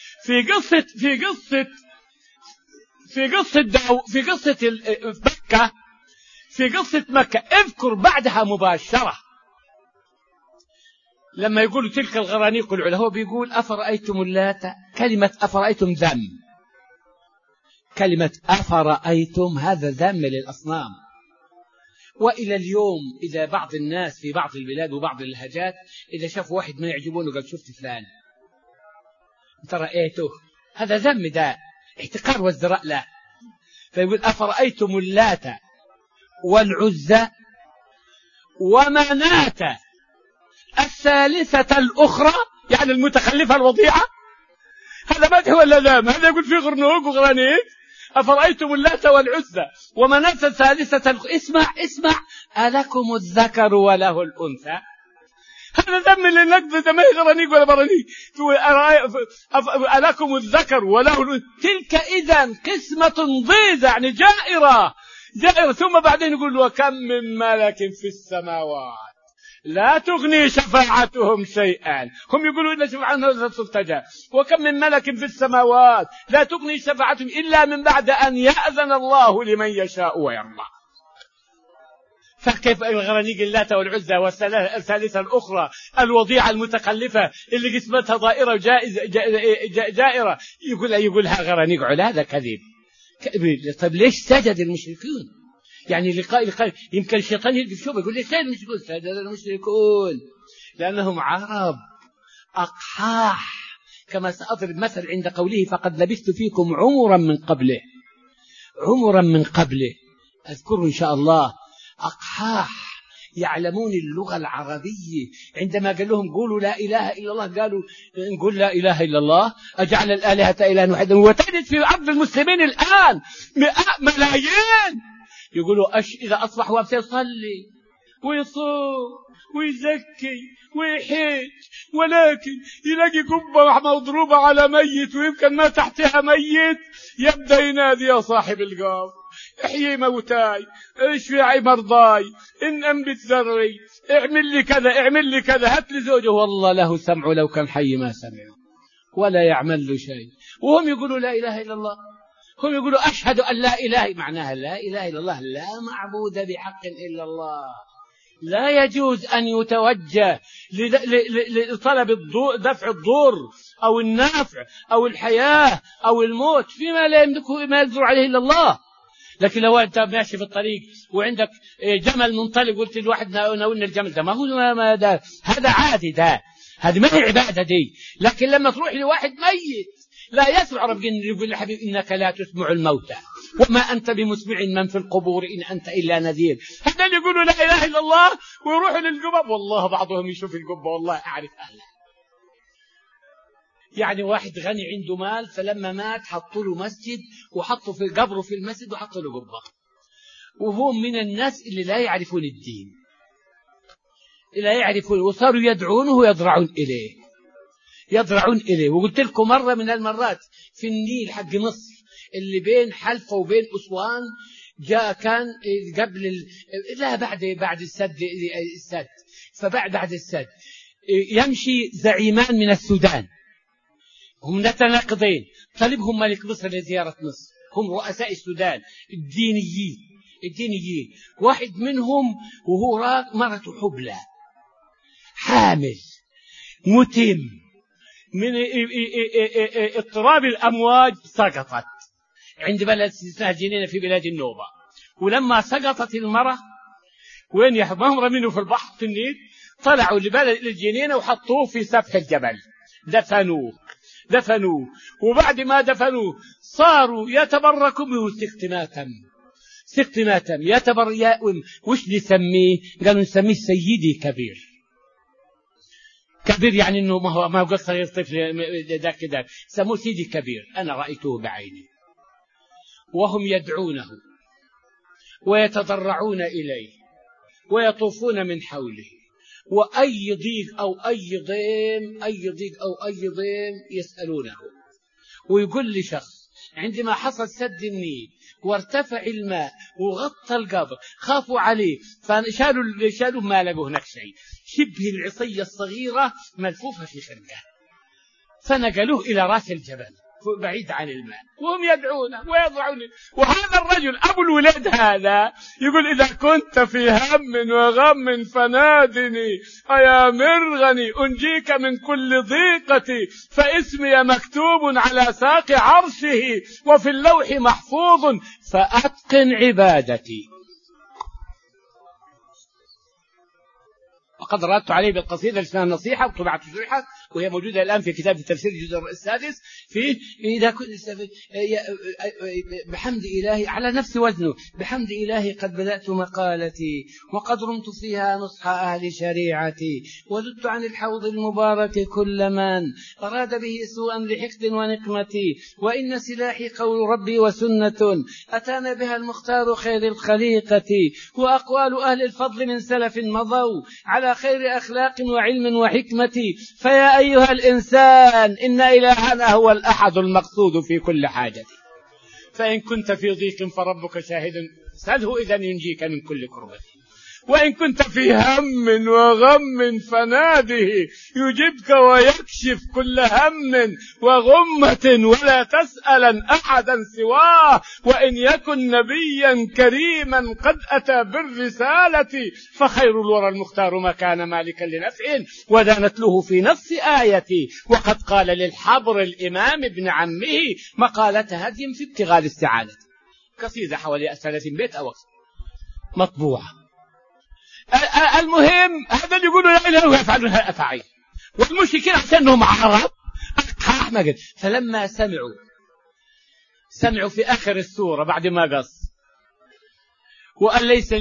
في قصة مكة اذكر بعدها مباشرة لما يقول تلك الغرانيق العلا هو بيقول أفرأيتم اللات كلمة أفرأيتم ذم كلمة أفرأيتم هذا ذم للأصنام. وإلى اليوم إذا بعض الناس في بعض البلاد وبعض اللهجات إذا شافوا واحد ما يعجبونه قال شفت فلان أنت رأيته هذا ذم ده احتقار وازدراء له. فيقول أفرأيتم اللات والعزى هذا مدح ولا لا؟ هذا يقول فيه غرنوق وغرانيق. أفرأيتم اللات والعزى ومناة الثالثة اسمع ألكم الذكر وله الأنثى؟ هذا ذم للنقد، ده ما هي غرانيق ولا برانيق. ألكم الذكر وله الأنثى، تلك إذن قسمة ضيزى، يعني جائرة. ثم بعدين يقول وكم من ملك في السماوات لا تغني شفاعتهم شيئا. هم يقولوا إن شفاعتهم لا ترتجى. وكم من ملك في السماوات لا تغني شفاعتهم إلا من بعد أن يأذن الله لمن يشاء ويرضى. فكيف الغرانيق اللات والعزى والثالثة الأخرى الوضيعة المتخلفة اللي قسمتها ضائرة جائرة يقولها غرانيق علا؟ هذا كذب. طيب ليش سجد المشركون؟ يعني لقاء يمكن الشيطان يلقف شوفه يقول لي سجد المشركون. سجد المشركون لأنهم عرب أقحاح، كما سأضرب مثل عند قوله فقد لبثت فيكم عمرا من قبله أذكره إن شاء الله. أقحاح يعلمون اللغة العربية. عندما قال لهم قولوا لا إله إلا الله قالوا نقول لا إله إلا الله أجعل الآلهة إلها واحدا. وتجد في أرض المسلمين الآن ملايين يقولوا إذا أصبح وابس يصلي ويصوم ويزكي ويحج، ولكن يلاقي قبة مضروبة على ميت ويمكن ما تحتها ميت، يبدأ ينادي يا صاحب القبر احيي موتاي، اشفي مرضاي، ان انبت ذري، اعمل لي كذا، هات لي زوجه. والله له سمع لو كان حي ما سمع ولا يعمل له شيء. وهم يقولوا لا إله إلا الله، هم يقولوا أشهد أن لا إله، معناها لا إله إلا الله لا معبود بحق إلا الله. لا يجوز أن يتوجه لطلب دفع الضر أو النفع أو الحياة أو الموت فيما لا يملكه ما يقدر عليه إلا الله. لكن لو أنت ماشي في الطريق وعندك جمل منطلق قلت لواحد ناولنا الجمل ده، ما هو ما ده، هذا عادي، ده هذه ما هي عبادة دي. لكن لما تروح لواحد ميت لا يسمع ربك يقول الحبيب إنك لا تسمع الموتى وما أنت بمسمع من في القبور إن أنت إلا نذير. هذا اللي يقولوا لا إله إلا الله ويروحوا للقبب. والله بعضهم يشوف القبة والله أعرف أهلها. يعني واحد غني عنده مال فلما مات حطوا له مسجد وحطوا في قبره في المسجد وحطوا له قبة، وهو من الناس اللي لا يعرفون الدين، لا يعرفون، وصاروا يدعونه ويضرعون إليه. وقلت لكم مرة من المرات في النيل حق مصر اللي بين حلفة وبين أسوان جاء كان قبل بعد السد فبعد السد يمشي زعيمان من السودان، هم متناقضين، طلبهم ملك مصر لزيارة مصر، هم رؤساء السودان الدينيين. واحد منهم وهو مرته حبلى حامل متم من اضطراب الأمواج سقطت عند بلد اسمها جنينة في بلاد النوبة. ولما سقطت المرأة وين يحمهم رمينه في البحر في النيل، طلعوا لبلد الجنينة وحطوه في سفح الجبل، دفنوه. وبعد ما دفنوه صاروا يتبركوا به سقطماتا وش نسميه؟ قالوا نسميه سيدي كبير يعني انه ما هو قصر طفل ذاك سموه سيدي كبير. انا رايته بعيني وهم يدعونه ويتضرعون اليه ويطوفون من حوله، واي ضيق او اي ضيم يسالونه. ويقول لي شخص عندما حصل سد النيل وارتفع الماء وغطى القبر خافوا عليه فشالوا ما لقوا هناك شيء، شبه العصية الصغيرة ملفوفة في خرقة، فنقلوه إلى رأس الجبل بعيد عن الماء وهم يدعونه ويضعونه. وهذا الرجل أبو الولاد هذا يقول إذا كنت في هم وغم فنادني أيا مرغني أنجيك من كل ضيقتي، فاسمي مكتوب على ساق عرشه وفي اللوح محفوظ، فأتقن عبادتي. وقد ردت عليه بالقصيدة اسمها النصيحة وطبعت شريحة وهي موجودة الآن في كتاب التفسير الجزء السادس في إذا كنت بحمد إلهي على نفس وزنه بحمد إلهي قد بدأت مقالتي وقد رمت فيها نصح أهل شريعتي وزدت عن الحوض المبارك كل من أراد به سوءا لحقد ونقمتي وإن سلاحي قول ربي وسنة أتانا بها المختار خير الخليقة وأقوال أهل الفضل من سلف مضوا على خير أخلاق وعلم وحكمة فيا أيها الإنسان إن إلهنا هو الأحد المقصود في كل حاجة فإن كنت في ضيق فربك شاهد سأله إذن ينجيك من كل كربة وإن كنت في هم وغم فناده يجيبك ويكشف كل هم وغمة ولا تسألا أحدا سواه وإن يكن نبيا كريما قد أتى بالرسالة فخير الورى المختار ما كان مالكا لنفع ودانت له في نفس آيتي وقد قال للحبر الإمام ابن عمه مقالة هدي في ابتغال السعادة قصيدة حوالي 30 بيت أو أكثر مطبوعة. المهم هذا اللي يقولوا لا إله ويفعلونها أفعال والمشركين عشانهم عرب فلما سمعوا في آخر السورة بعد ما قص وقال ليس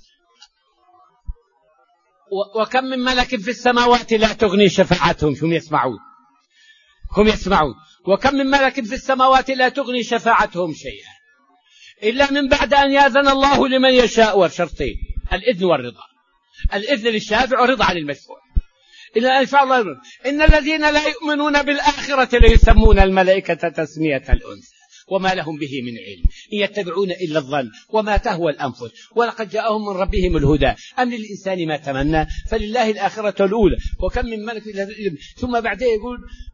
وكم من ملك في السماوات لا تغني شفاعتهم هم يسمعون وكم من ملك في السماوات لا تغني شفاعتهم شيئا إلا من بعد أن يأذن الله لمن يشاء وشرطين الإذن والرضا الإذن للشافع والرضا عن المشفوع إلا أن شاء الله إن الذين لا يؤمنون بالآخرة ليسمون الملائكة تسمية الأنثى وما لهم به من علم إن يتبعون إلا الظن وما تهوى الأنفس ولقد جاءهم من ربهم الهدى أم للإنسان ما تمنى فلله الآخرة الأولى وكم من ملك ثم بعدين يقول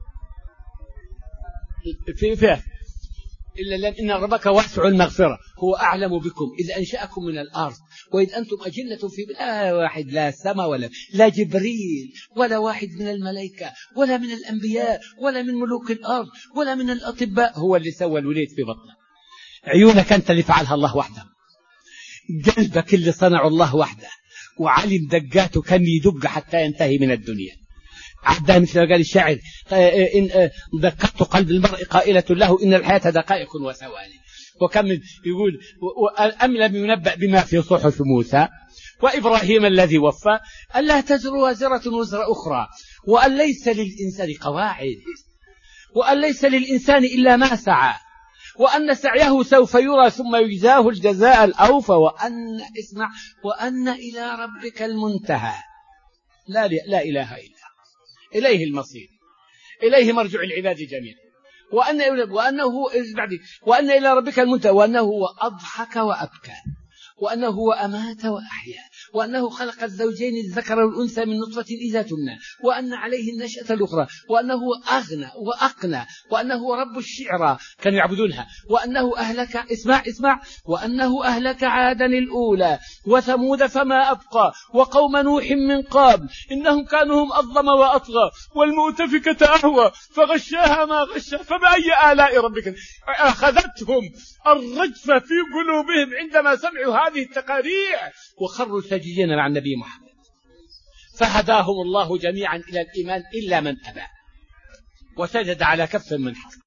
فيه إلا إن ربك واسع المغفرة هو أعلم بكم إذ أنشأكم من الأرض وإذ أنتم أجنة في لا واحد لا سما لا جبريل ولا واحد من الملائكة ولا من الأنبياء ولا من ملوك الأرض ولا من الأطباء هو اللي سوى الوليد في بطنه عيونك أنت اللي فعلها الله وحده قلبك اللي صنع الله وحده وعلم دقاته كم يدق حتى ينتهي من الدنيا عدها مثل ما قال الشاعر إن دققت قلب المرء قائلة له إن الحياة دقائق وثواني وكم يقول أم لم ينبأ بما في صحف موسى وإبراهيم الذي وفى ألا تزر وازرة وزر أخرى وأن ليس للإنسان قواعد وأن ليس للإنسان إلا ما سعى وأن سعيه سوف يرى ثم يجزاه الجزاء الأوفى وأن إلى ربك المنتهى لا إله إلا إليه المصير إليه مرجع العباد جميعا وأن إلى ربك المنتهى وأنه هو أضحك وأبكى وأنه هو أمات وأحيا وأنه خلق الزوجين الذكر والأنثى من نطفة إذا تمنى وأن عليه النشأة الأخرى وأنه أغنى وأقنى وأنه رب الشعرى كانوا يعبدونها وأنه أهلك اسمع وأنه أهلك عادا الأولى وثمود فما أبقى وقوم نوح من قبل إنهم كانوا هم أظلم وأطغى والمؤتفكة أهوى فغشاها ما غشا فبأي آلاء ربك أخذتهم الرجفة في قلوبهم عندما سمعوا هذه التقاريع وخروا ساجدين مع النبي محمد فهداهم الله جميعا إلى الإيمان إلا من أبى وسجد على كف من حصى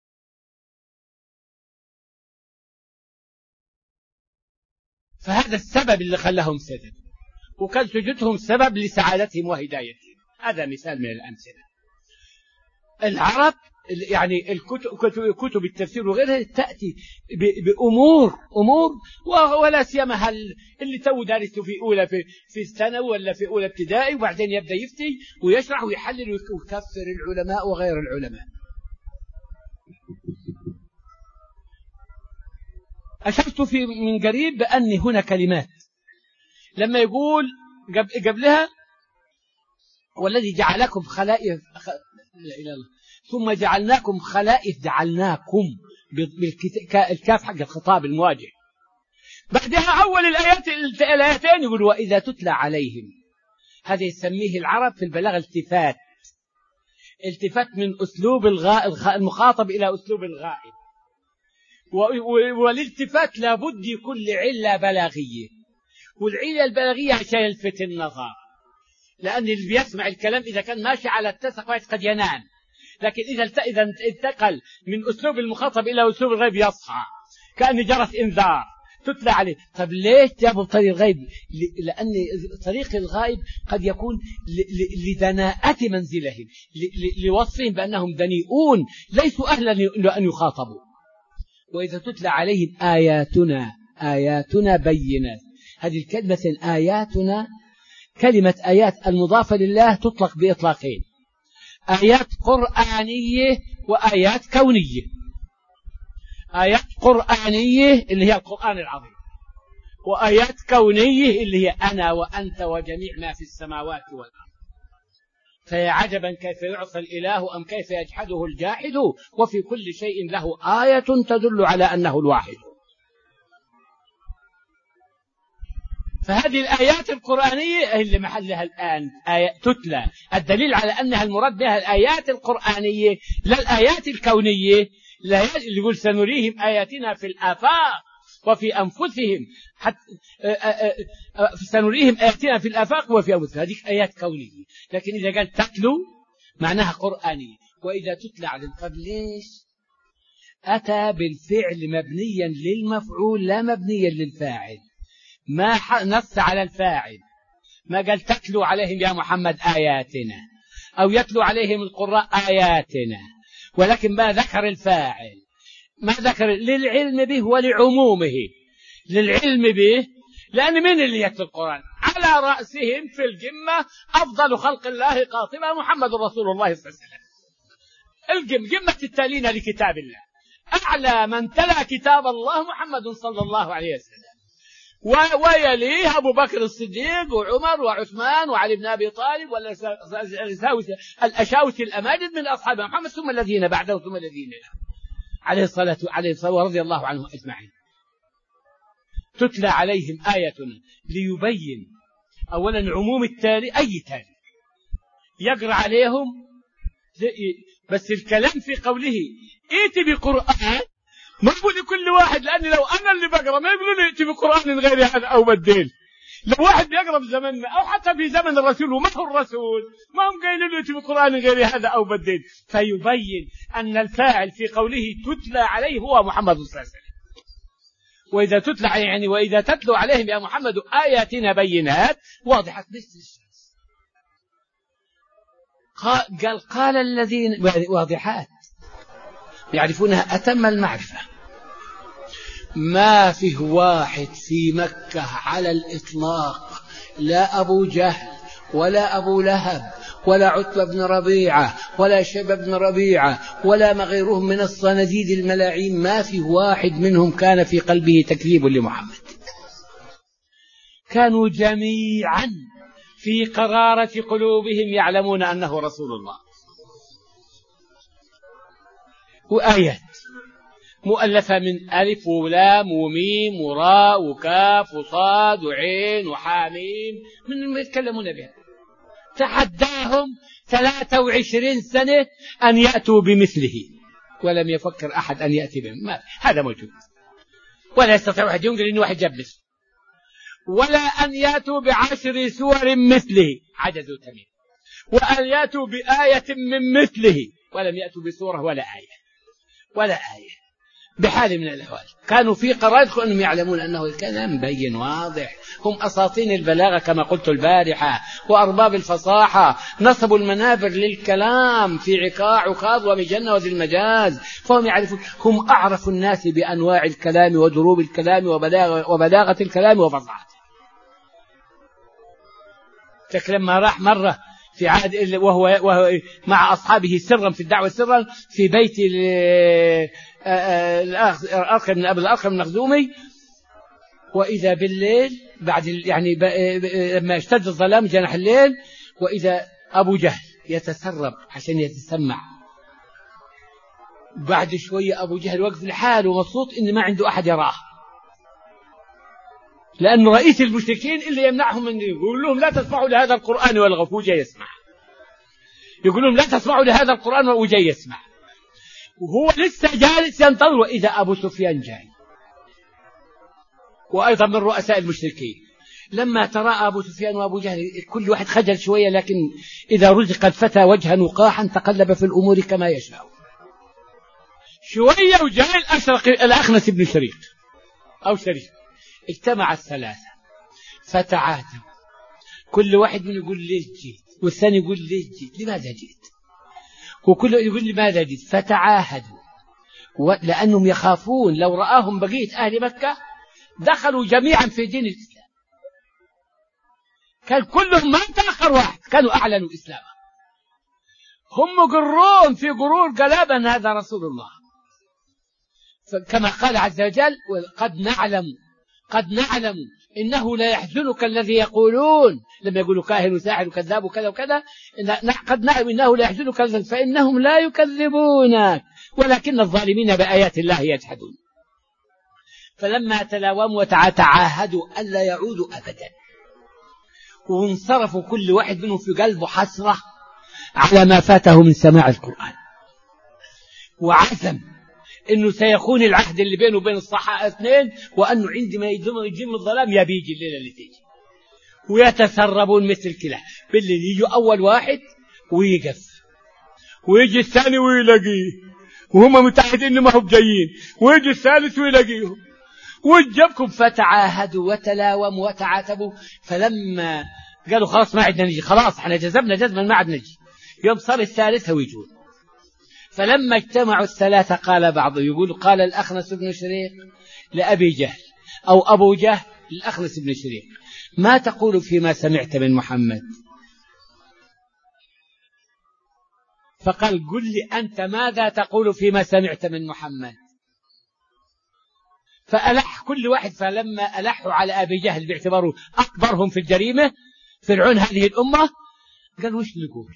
فهذا السبب اللي خلاهم سجد وكان سجودهم سبب لسعادتهم وهدايتهم هذا مثال من الأمثلة. العرب يعني كتب التفسير وغيرها تأتي بأمور ولا سيما اللي تو دارسته في أولى في الثانوي ولا في أولى ابتدائي وبعدين يبدأ يفتي ويشرح ويحلل ويكفر العلماء وغير العلماء. أشرت من قريب بأن هنا كلمات لما يقول قبلها والذي جعلكم خلائف لا إله إلا الله ثم جعلناكم خلائف جعلناكم بالكاف حق الخطاب المواجه بعدها أول الآيتين يقول وإذا تتلى عليهم هذا يسميه العرب في البلاغة التفات من أسلوب المخاطب إلى أسلوب الغائب والالتفات لابد يكون لعلة بلاغية والعلة البلاغية عشان يلفت النظر لأن اللي بيسمع الكلام إذا كان ماشي على التسق قد ينام، لكن إذا انتقل من أسلوب المخاطب إلى أسلوب الغيب يصحى كأن جرس إنذار تتلى عليه. طب ليش جابوا طريق الغيب؟ لأن طريق الغائب قد يكون لدناءة منزلهم، لوصفهم بأنهم دنيئون ليسوا أهلا لأن يخاطبوا. وإذا تتلى عليهم آياتنا بينات، هذه الكلمة آياتنا، كلمة آيات المضافة لله تطلق بإطلاقين: آيات قرآنية وآيات كونية. آيات قرآنية اللي هي القرآن العظيم، وآيات كونية اللي هي أنا وأنت وجميع ما في السماوات والأرض. فيا عجبا كيف يعصى الإله أم كيف يجحده الجاحد، وفي كل شيء له آية تدل على أنه الواحد. فهذه الآيات القرآنية اللي محلها الآن آية تتلى، الدليل على أنها المراد بها الآيات القرآنية لا الآيات الكونية. اللي يقول سنريهم آياتنا في الآفاق وفي أنفسهم، سنريهم آياتنا في الآفاق وفي أنفسهم، هذه آيات كونية. لكن إذا قال تتلو معناها قرآنية. وإذا تتلى على القبل ليش؟ أتى بالفعل مبنيا للمفعول لا مبنيا للفاعل، ما نص على الفاعل، ما قال تتلو عليهم يا محمد آياتنا أو يتلو عليهم القراء آياتنا، ولكن ما ذكر الفاعل، ما ذكر للعلم به ولعمومه. للعلم به لأن من اللي يتلو القرآن؟ على رأسهم في الجمة أفضل خلق الله قاطبة محمد رسول الله صلى الله عليه وسلم. جمة التالين لكتاب الله، أعلى من تلا كتاب الله محمد صلى الله عليه وسلم، ويليه أبو بكر الصديق وعمر وعثمان وعلي بن أبي طالب الأشاوس الأماجد من أصحاب محمد، ثم الذين بعده ثم الذين عليه الصلاة ورضي الله عنهم أجمعين. تتلى عليهم آياتنا ليبين أولا عموم التالي، أي تالي يقرأ عليهم، بس الكلام في قوله ائت بقرآن مقبول لكل واحد، لأن لو أنا اللي بقرأ ما يقولون ائت بقرآن غير هذا أو بديل. لو واحد بيقرأ في زمننا أو حتى في زمن الرسول وما هو الرسول ما هم قايلين ائت بقرآن غير هذا أو بديل، فيبين أن الفاعل في قوله تتلى عليه هو محمد صلى الله عليه وسلم. وإذا تتلى يعني وإذا تتلو عليهم يا محمد آياتنا بينات واضحة مثل الشمس. قال الذين واضحات يعرفونها أتم المعرفة. ما فيه واحد في مكة على الإطلاق، لا أبو جهل ولا أبو لهب ولا عتبة بن ربيعة ولا شيبة بن ربيعة ولا ما غيرهم من الصناديد الملاعين، ما فيه واحد منهم كان في قلبه تكذيب لمحمد. كانوا جميعا في قرارة قلوبهم يعلمون أنه رسول الله. وآيات مؤلفة من ألف ولام وميم وراء وكاف وصاد وعين وحاميم من يتكلمون بها. تحداهم 23 سنة أن يأتوا بمثله، ولم يفكر أحد أن يأتي به. هذا موجود، ولا يستطيع أحد ينقل إنه واحد جاب مثله، ولا أن يأتوا ب10 سور مثله، عجزوا تمام، وأن يأتوا بآية من مثله، ولم يأتوا بسورة ولا آية ولا آية بحال من الأحوال. كانوا في قرارهم أنهم يعلمون أنه الكلام مبين واضح. هم أساطين البلاغة كما قلت البارحة، وأرباب الفصاحة، نصبوا المنابر للكلام في عكاظ ومجنة وذي المجاز، فهم يعرفون، هم أعرف الناس بأنواع الكلام ودروب الكلام وبلاغة الكلام وفصاحته. لما راح مرة في عهد وهو مع أصحابه سرا في الدعوة سرا في بيت الأرقم بن أبي الأرقم المخزومي، وإذا بالليل بعد يعني لما اشتد الظلام جنح الليل، وإذا أبو جهل يتسرب عشان يتسمع. بعد شوية أبو جهل وقف لحاله مبسوط إن ما عنده أحد يراه، لأنه رئيس المشركين اللي يمنعهم من يقول لهم لا تسمعوا لهذا القرآن والغفو جاي يسمع، يقول لهم لا تسمعوا لهذا القرآن وجاي يسمع، وهو لسه جالس ينتظر. وإذا أبو سفيان جاي، وأيضا من رؤساء المشركين، لما تراءى أبو سفيان وأبو جهل كل واحد خجل شوية، لكن إذا رزق الفتى وجها وقاحا تقلب في الأمور كما يشاء. شوية وجاء الأخنس بن شريق أو شريك، اجتمع الثلاثة فتعاتوا، كل واحد منهم يقول ليش جيت، والثاني يقول ليش جيت، لماذا جيت، وكل يقول لماذا جيت. فتعاهدوا، لأنهم يخافون لو رآهم بقية أهل مكة دخلوا جميعا في دين الإسلام، كان كلهم ما تأخر واحد، كانوا أعلنوا إسلامه. هم مقرون في غرور قلابا هذا رسول الله، كما قال عز وجل قد نعلم إنه لا يحزنك الذي يقولون، لما يقولوا كاهن وساحر وكذاب وكذا وكذا، قد نعلم إنه لا يحزنك فإنهم لا يكذبونك ولكن الظالمين بآيات الله يجحدون. فلما تلاوموا وتعاهدوا ألا يعودوا أبدا، وانصرفوا كل واحد منهم في قلبه حسرة على ما فاته من سماع القرآن، وعزم إنه سيخون العهد اللي بينه وبين الصحابة اثنين، وأنه عندما يجيم الظلام يبيجي الليلة اللي تيجي، ويتسربون مثل كده بالليل، يجي أول واحد ويقف، ويجي الثاني ويلاقيه وهم متعهدين ما هم جايين، ويجي الثالث ويلاقيهم وجبكم. فتعاهدوا وتلاوموا وتعاتبوا، فلما قالوا خلاص ما عدنا نجي، خلاص احنا جزمنا جزما ما عدنا نجي، يوم صار الثالثة ويجون. فلما اجتمعوا الثلاثة قال بعضهم، يقول قال الأخنس بن شريق لأبي جهل أو أبو جهل للأخنس بن شريق: ما تقول فيما سمعت من محمد؟ فقال: قل لي أنت ماذا تقول فيما سمعت من محمد؟ فألح كل واحد، فلما ألحوا على أبي جهل باعتباره أكبرهم في الجريمة فرعون هذه الأمة، قال: وش نقول؟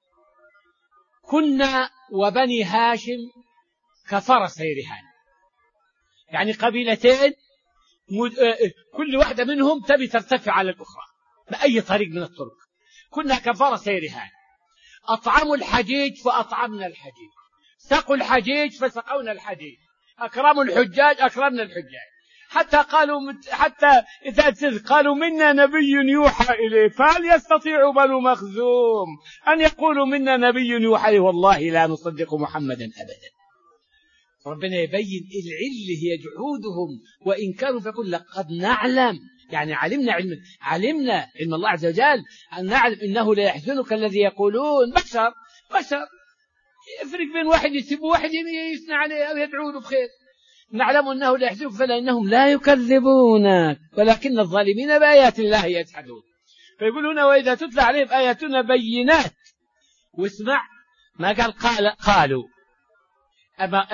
كنا وبني هاشم كفرسي رهان، يعني قبيلتين كل واحدة منهم تبي ترتفع على الأخرى بأي طريق من الطرق. كنا كفرسي رهان، أطعموا الحجيج فأطعمنا الحجيج، سقوا الحجيج فسقونا الحجيج، أكرموا الحجاج أكرمنا الحجاج، حتى إذا قالوا منا نبي يوحى إليه، فهل يستطيع بنو مخزوم أن يقولوا منا نبي يوحى إليه؟ والله لا نصدق محمدا أبدا. ربنا يبين العلة هي جحودهم وإنكارهم، فيقول لقد نعلم، يعني علمنا علم الله عز وجل، أن نعلم إنه لا يحزنك الذي يقولون. بشر يفرق بين واحد يسب واحد يثنى عليه أو يدعو له بخير. نعلم أنه لا يحزنك فإنهم لا يكذبونك ولكن الظالمين بآيات الله يجحدون. فيقولون وإذا تتلى عليهم آياتنا بينات. واسمع ما قالوا أما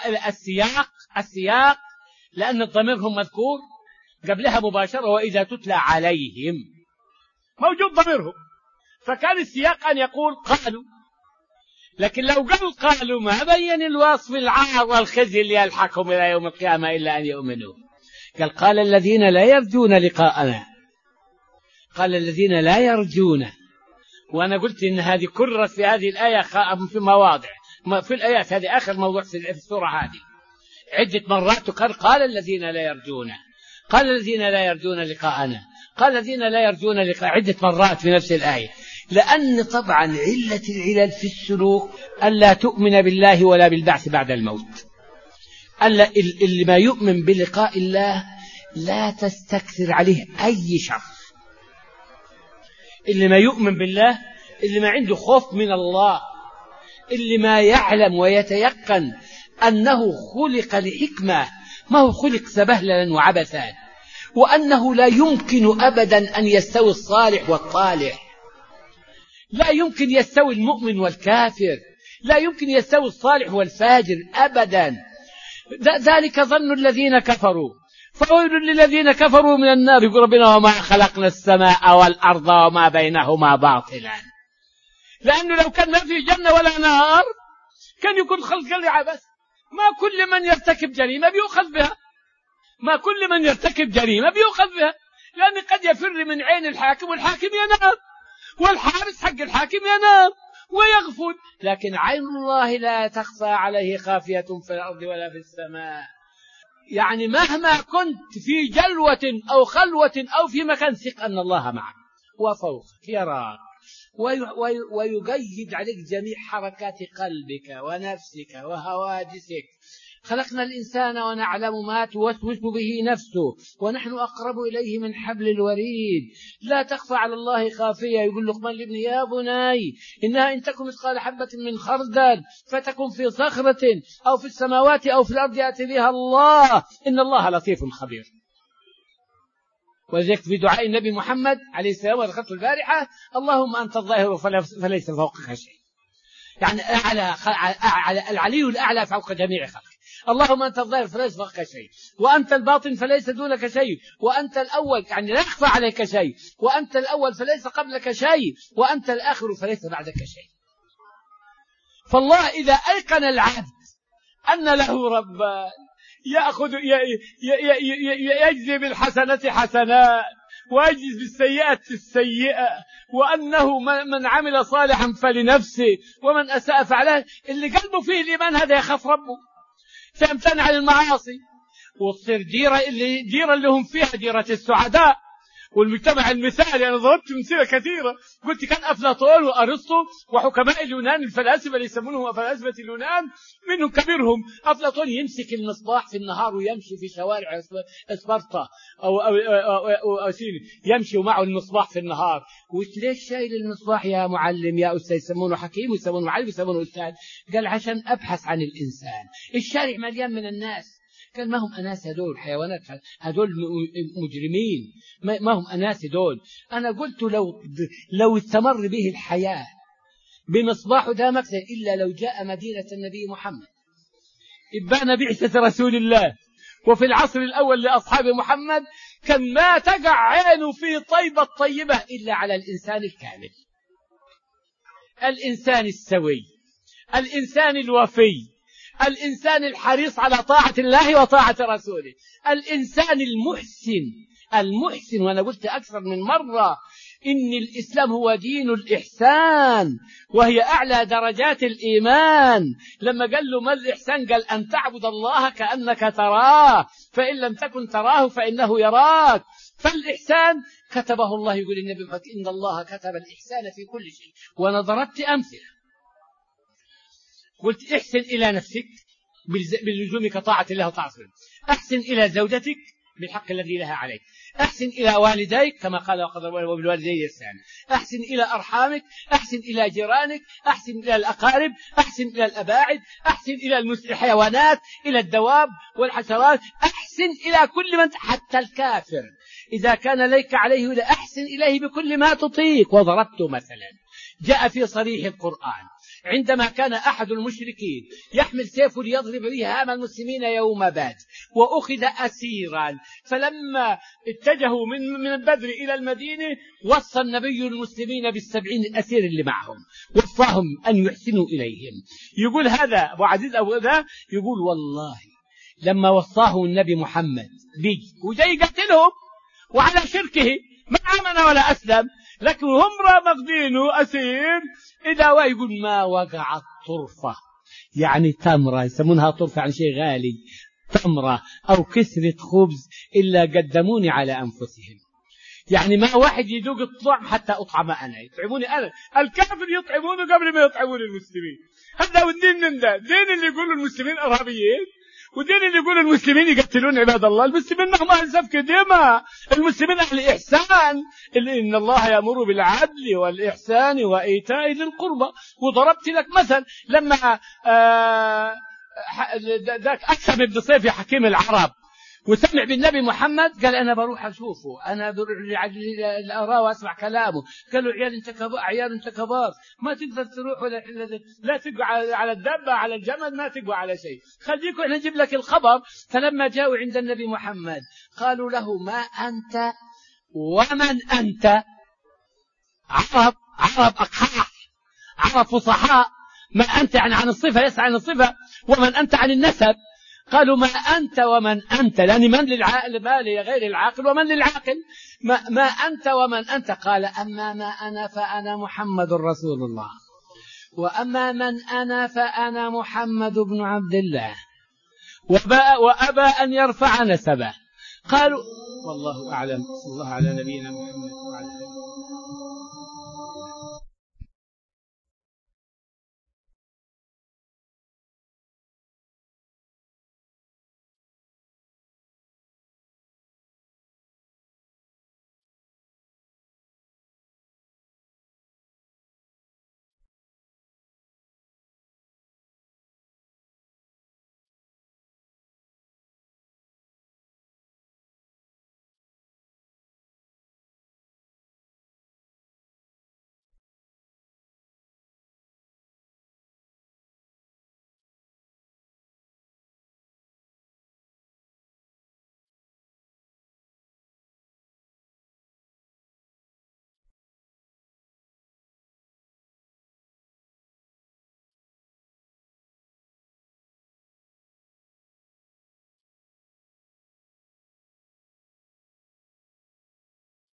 السياق لأن الضمير هم مذكور قبلها مباشرة، وإذا تتلى عليهم موجود ضميرهم، فكان السياق أن يقول قالوا، لكن لو قالوا ما بين الوصف العار والخزي اللي يلحقهم إلى يوم القيامة إلا أن يؤمنوا. قال الذين لا يرجون لقاءنا، قال الذين لا يرجون. وأنا قلت إن هذه كررت في هذه الآية في مواضع في الآيات، هذه آخر موضوع في السورة هذه عدة مرات تكرر. قال الذين لا يرجون، قال الذين لا يرجون لقاءنا، قال الذين لا يرجون لقاء، عدة مرات في نفس الآية. لأن طبعا علة العلل في السلوك ألا تؤمن بالله ولا بالبعث بعد الموت. اللي ما يؤمن بلقاء الله لا تستكثر عليه أي شر. اللي ما يؤمن بالله، اللي ما عنده خوف من الله، اللي ما يعلم ويتيقن أنه خلق لحكمة، ما هو خلق سبهللا وعبثا، وأنه لا يمكن أبدا أن يستوي الصالح والطالح، لا يمكن يستوي المؤمن والكافر، لا يمكن يستوي الصالح والفاجر أبدا. ذلك ظن الذين كفروا، فويل للذين كفروا من النار. يقول ربنا وما خلقنا السماء والأرض وما بينهما باطلا. لأنه لو كان ما في جنة ولا نار كان يكون خلق العبث. ما كل من يرتكب جريمة بيؤخذ بها، ما كل من يرتكب جريمة بيؤخذ بها، لأن قد يفر من عين الحاكم والحاكم ينام، والحارس حق الحاكم ينام ويغفل، لكن عين الله لا تخفى عليه خافية في الأرض ولا في السماء. يعني مهما كنت في جلوة أو خلوة أو في مكان، ثق أن الله معك وفوقك يراك ويقيد عليك جميع حركات قلبك ونفسك وهواجسك. خلقنا الإنسان ونعلم ما توسوس به نفسه ونحن أقرب إليه من حبل الوريد. لا تخفى على الله خافية. يقول لقمان لابنه يا بني إنها إن تكن مثقال حبة من خردل فتكن في صخرة أو في السماوات أو في الأرض يأتي بها الله إن الله لطيف خبير. وذلك في دعاء النبي محمد عليه السلام وذكرت البارحة اللهم أنت الظاهر فليس فوقك شيء، يعني أعلى العلي الأعلى فوق جميع خلقه. اللهم أنت الظاهر فليس فوقك شيء، وأنت الباطن فليس دونك شيء، وأنت الأول يعني لا يخفى عليك شيء، وأنت الأول فليس قبلك شيء، وأنت الآخر فليس بعدك شيء. فالله إذا أيقن العبد أن له ربا يأخذ يجزي بالحسنة حسنات ويجزي بالسيئة السيئة، وأنه من عمل صالحا فلنفسه ومن أساء فعله. اللي قلبه فيه الإيمان هذا يخاف ربه فيمتنع عن المعاصي، وتصير ديرة اللي هم فيها ديرة السعداء والمجتمع المثالي. أنا ضربت أمثلة كثيرة، قلت كان أفلاطون وأرسطو وحكماء اليونان الفلاسفة اللي يسمونهم فلاسفة اليونان منهم كبيرهم أفلاطون يمسك المصباح في النهار ويمشي في شوارع اسبرطة أو سيني يمشي معه المصباح في النهار. قلت ليش شايل المصباح يا معلم يا أستاذ؟ يسمونه حكيم ويسمونه معلم ويسمونه أستاذ. قال عشان أبحث عن الإنسان. الشارع مليان من الناس. قال ما هم أناس هدول حيوانات، هدول مجرمين، ما هم أناس هدول. أنا قلت لو استمر به الحياة بمصباح ده مكسر إلا لو جاء مدينة النبي محمد إبان بعثة رسول الله وفي العصر الأول لأصحاب محمد كان ما تقع عينه في طيبة طيبة إلا على الإنسان الكامل، الإنسان السوي، الإنسان الوفي، الإنسان الحريص على طاعة الله وطاعة رسوله، الإنسان المحسن. وأنا قلت أكثر من مرة إن الإسلام هو دين الإحسان وهي أعلى درجات الإيمان. لما قال له ما الإحسان؟ قال أن تعبد الله كأنك تراه فإن لم تكن تراه فإنه يراك. فالإحسان كتبه الله. يقول النبي محمد إن الله كتب الإحسان في كل شيء. وأنا ضربت أمثلة، قلت احسن إلى نفسك بلزومك طاعة الله وطاعة رسوله، احسن إلى زوجتك بالحق الذي لها عليك، احسن إلى والديك كما قال وبالوالدين إحسانا، احسن إلى أرحامك، احسن إلى جيرانك، احسن إلى الأقارب، احسن إلى الأباعد، احسن إلى الحيوانات، إلى الدواب والحشرات، احسن إلى كل من حتى الكافر إذا كان ليك عليه احسن إليه بكل ما تطيق. وضربت مثلا جاء في صريح القرآن عندما كان أحد المشركين يحمل سيفه ليضرب به هام المسلمين يوم بدر وأخذ أسيرا، فلما اتجهوا من بدر إلى المدينة وصى النبي المسلمين ب70 أسير اللي معهم، وصاهم أن يحسنوا إليهم. يقول هذا أبو عزيز أبو ذا يقول والله لما وصاه النبي محمد بيجي وجاي يقتلهم وعلى شركه ما آمن ولا أسلم، لكن هم ماخذينه أسير إذا ويقول ما وقعت طرفة، يعني تمرة يسمونها طرفة يعني شيء غالي، تمرة أو كسرة خبز إلا قدموني على أنفسهم. يعني ما واحد يدوق الطعم حتى أطعم أنا، يطعموني أنا. الكافر يطعمونه قبل ما يطعمون المسلمين. هذا والدين من ده دين اللي يقولوا المسلمين أرهابيين، ودين اللي يقول المسلمين يقتلون عباد الله. المسلمين هم أهل سفك دماء، المسلمين أهل إحسان، إن الله يأمر بالعدل والإحسان وإيتاء ذي القربى. وضربت لك مثل لما ذاك أكثر بن صيفي حكيم العرب وسمع بالنبي محمد قال أنا بروح أشوفه، أنا بروح أراه وأسمع كلامه. قالوا عيال أنت كبار ما تقدر تروح لا تقوى على الدابة على الجمل، ما تقوى على شيء، خليكم إحنا نجيب لك الخبر. فلما جاءوا عند النبي محمد قالوا له ما أنت ومن أنت؟ عرب أقحاح، عرب فصحاء. ما أنت يعني عن الصفة، يسعى عن الصفة، ومن أنت عن النسب. قالوا ما أنت ومن أنت، لأن من للعاقل ما لغير العاقل ومن للعاقل. ما أنت ومن أنت؟ قال أما ما أنا فأنا محمد رسول الله، وأما من أنا فأنا محمد بن عبد الله، وأبى أن يرفع نسبه. قالوا والله أعلم، صلى الله على نبينا محمد وعلى آله.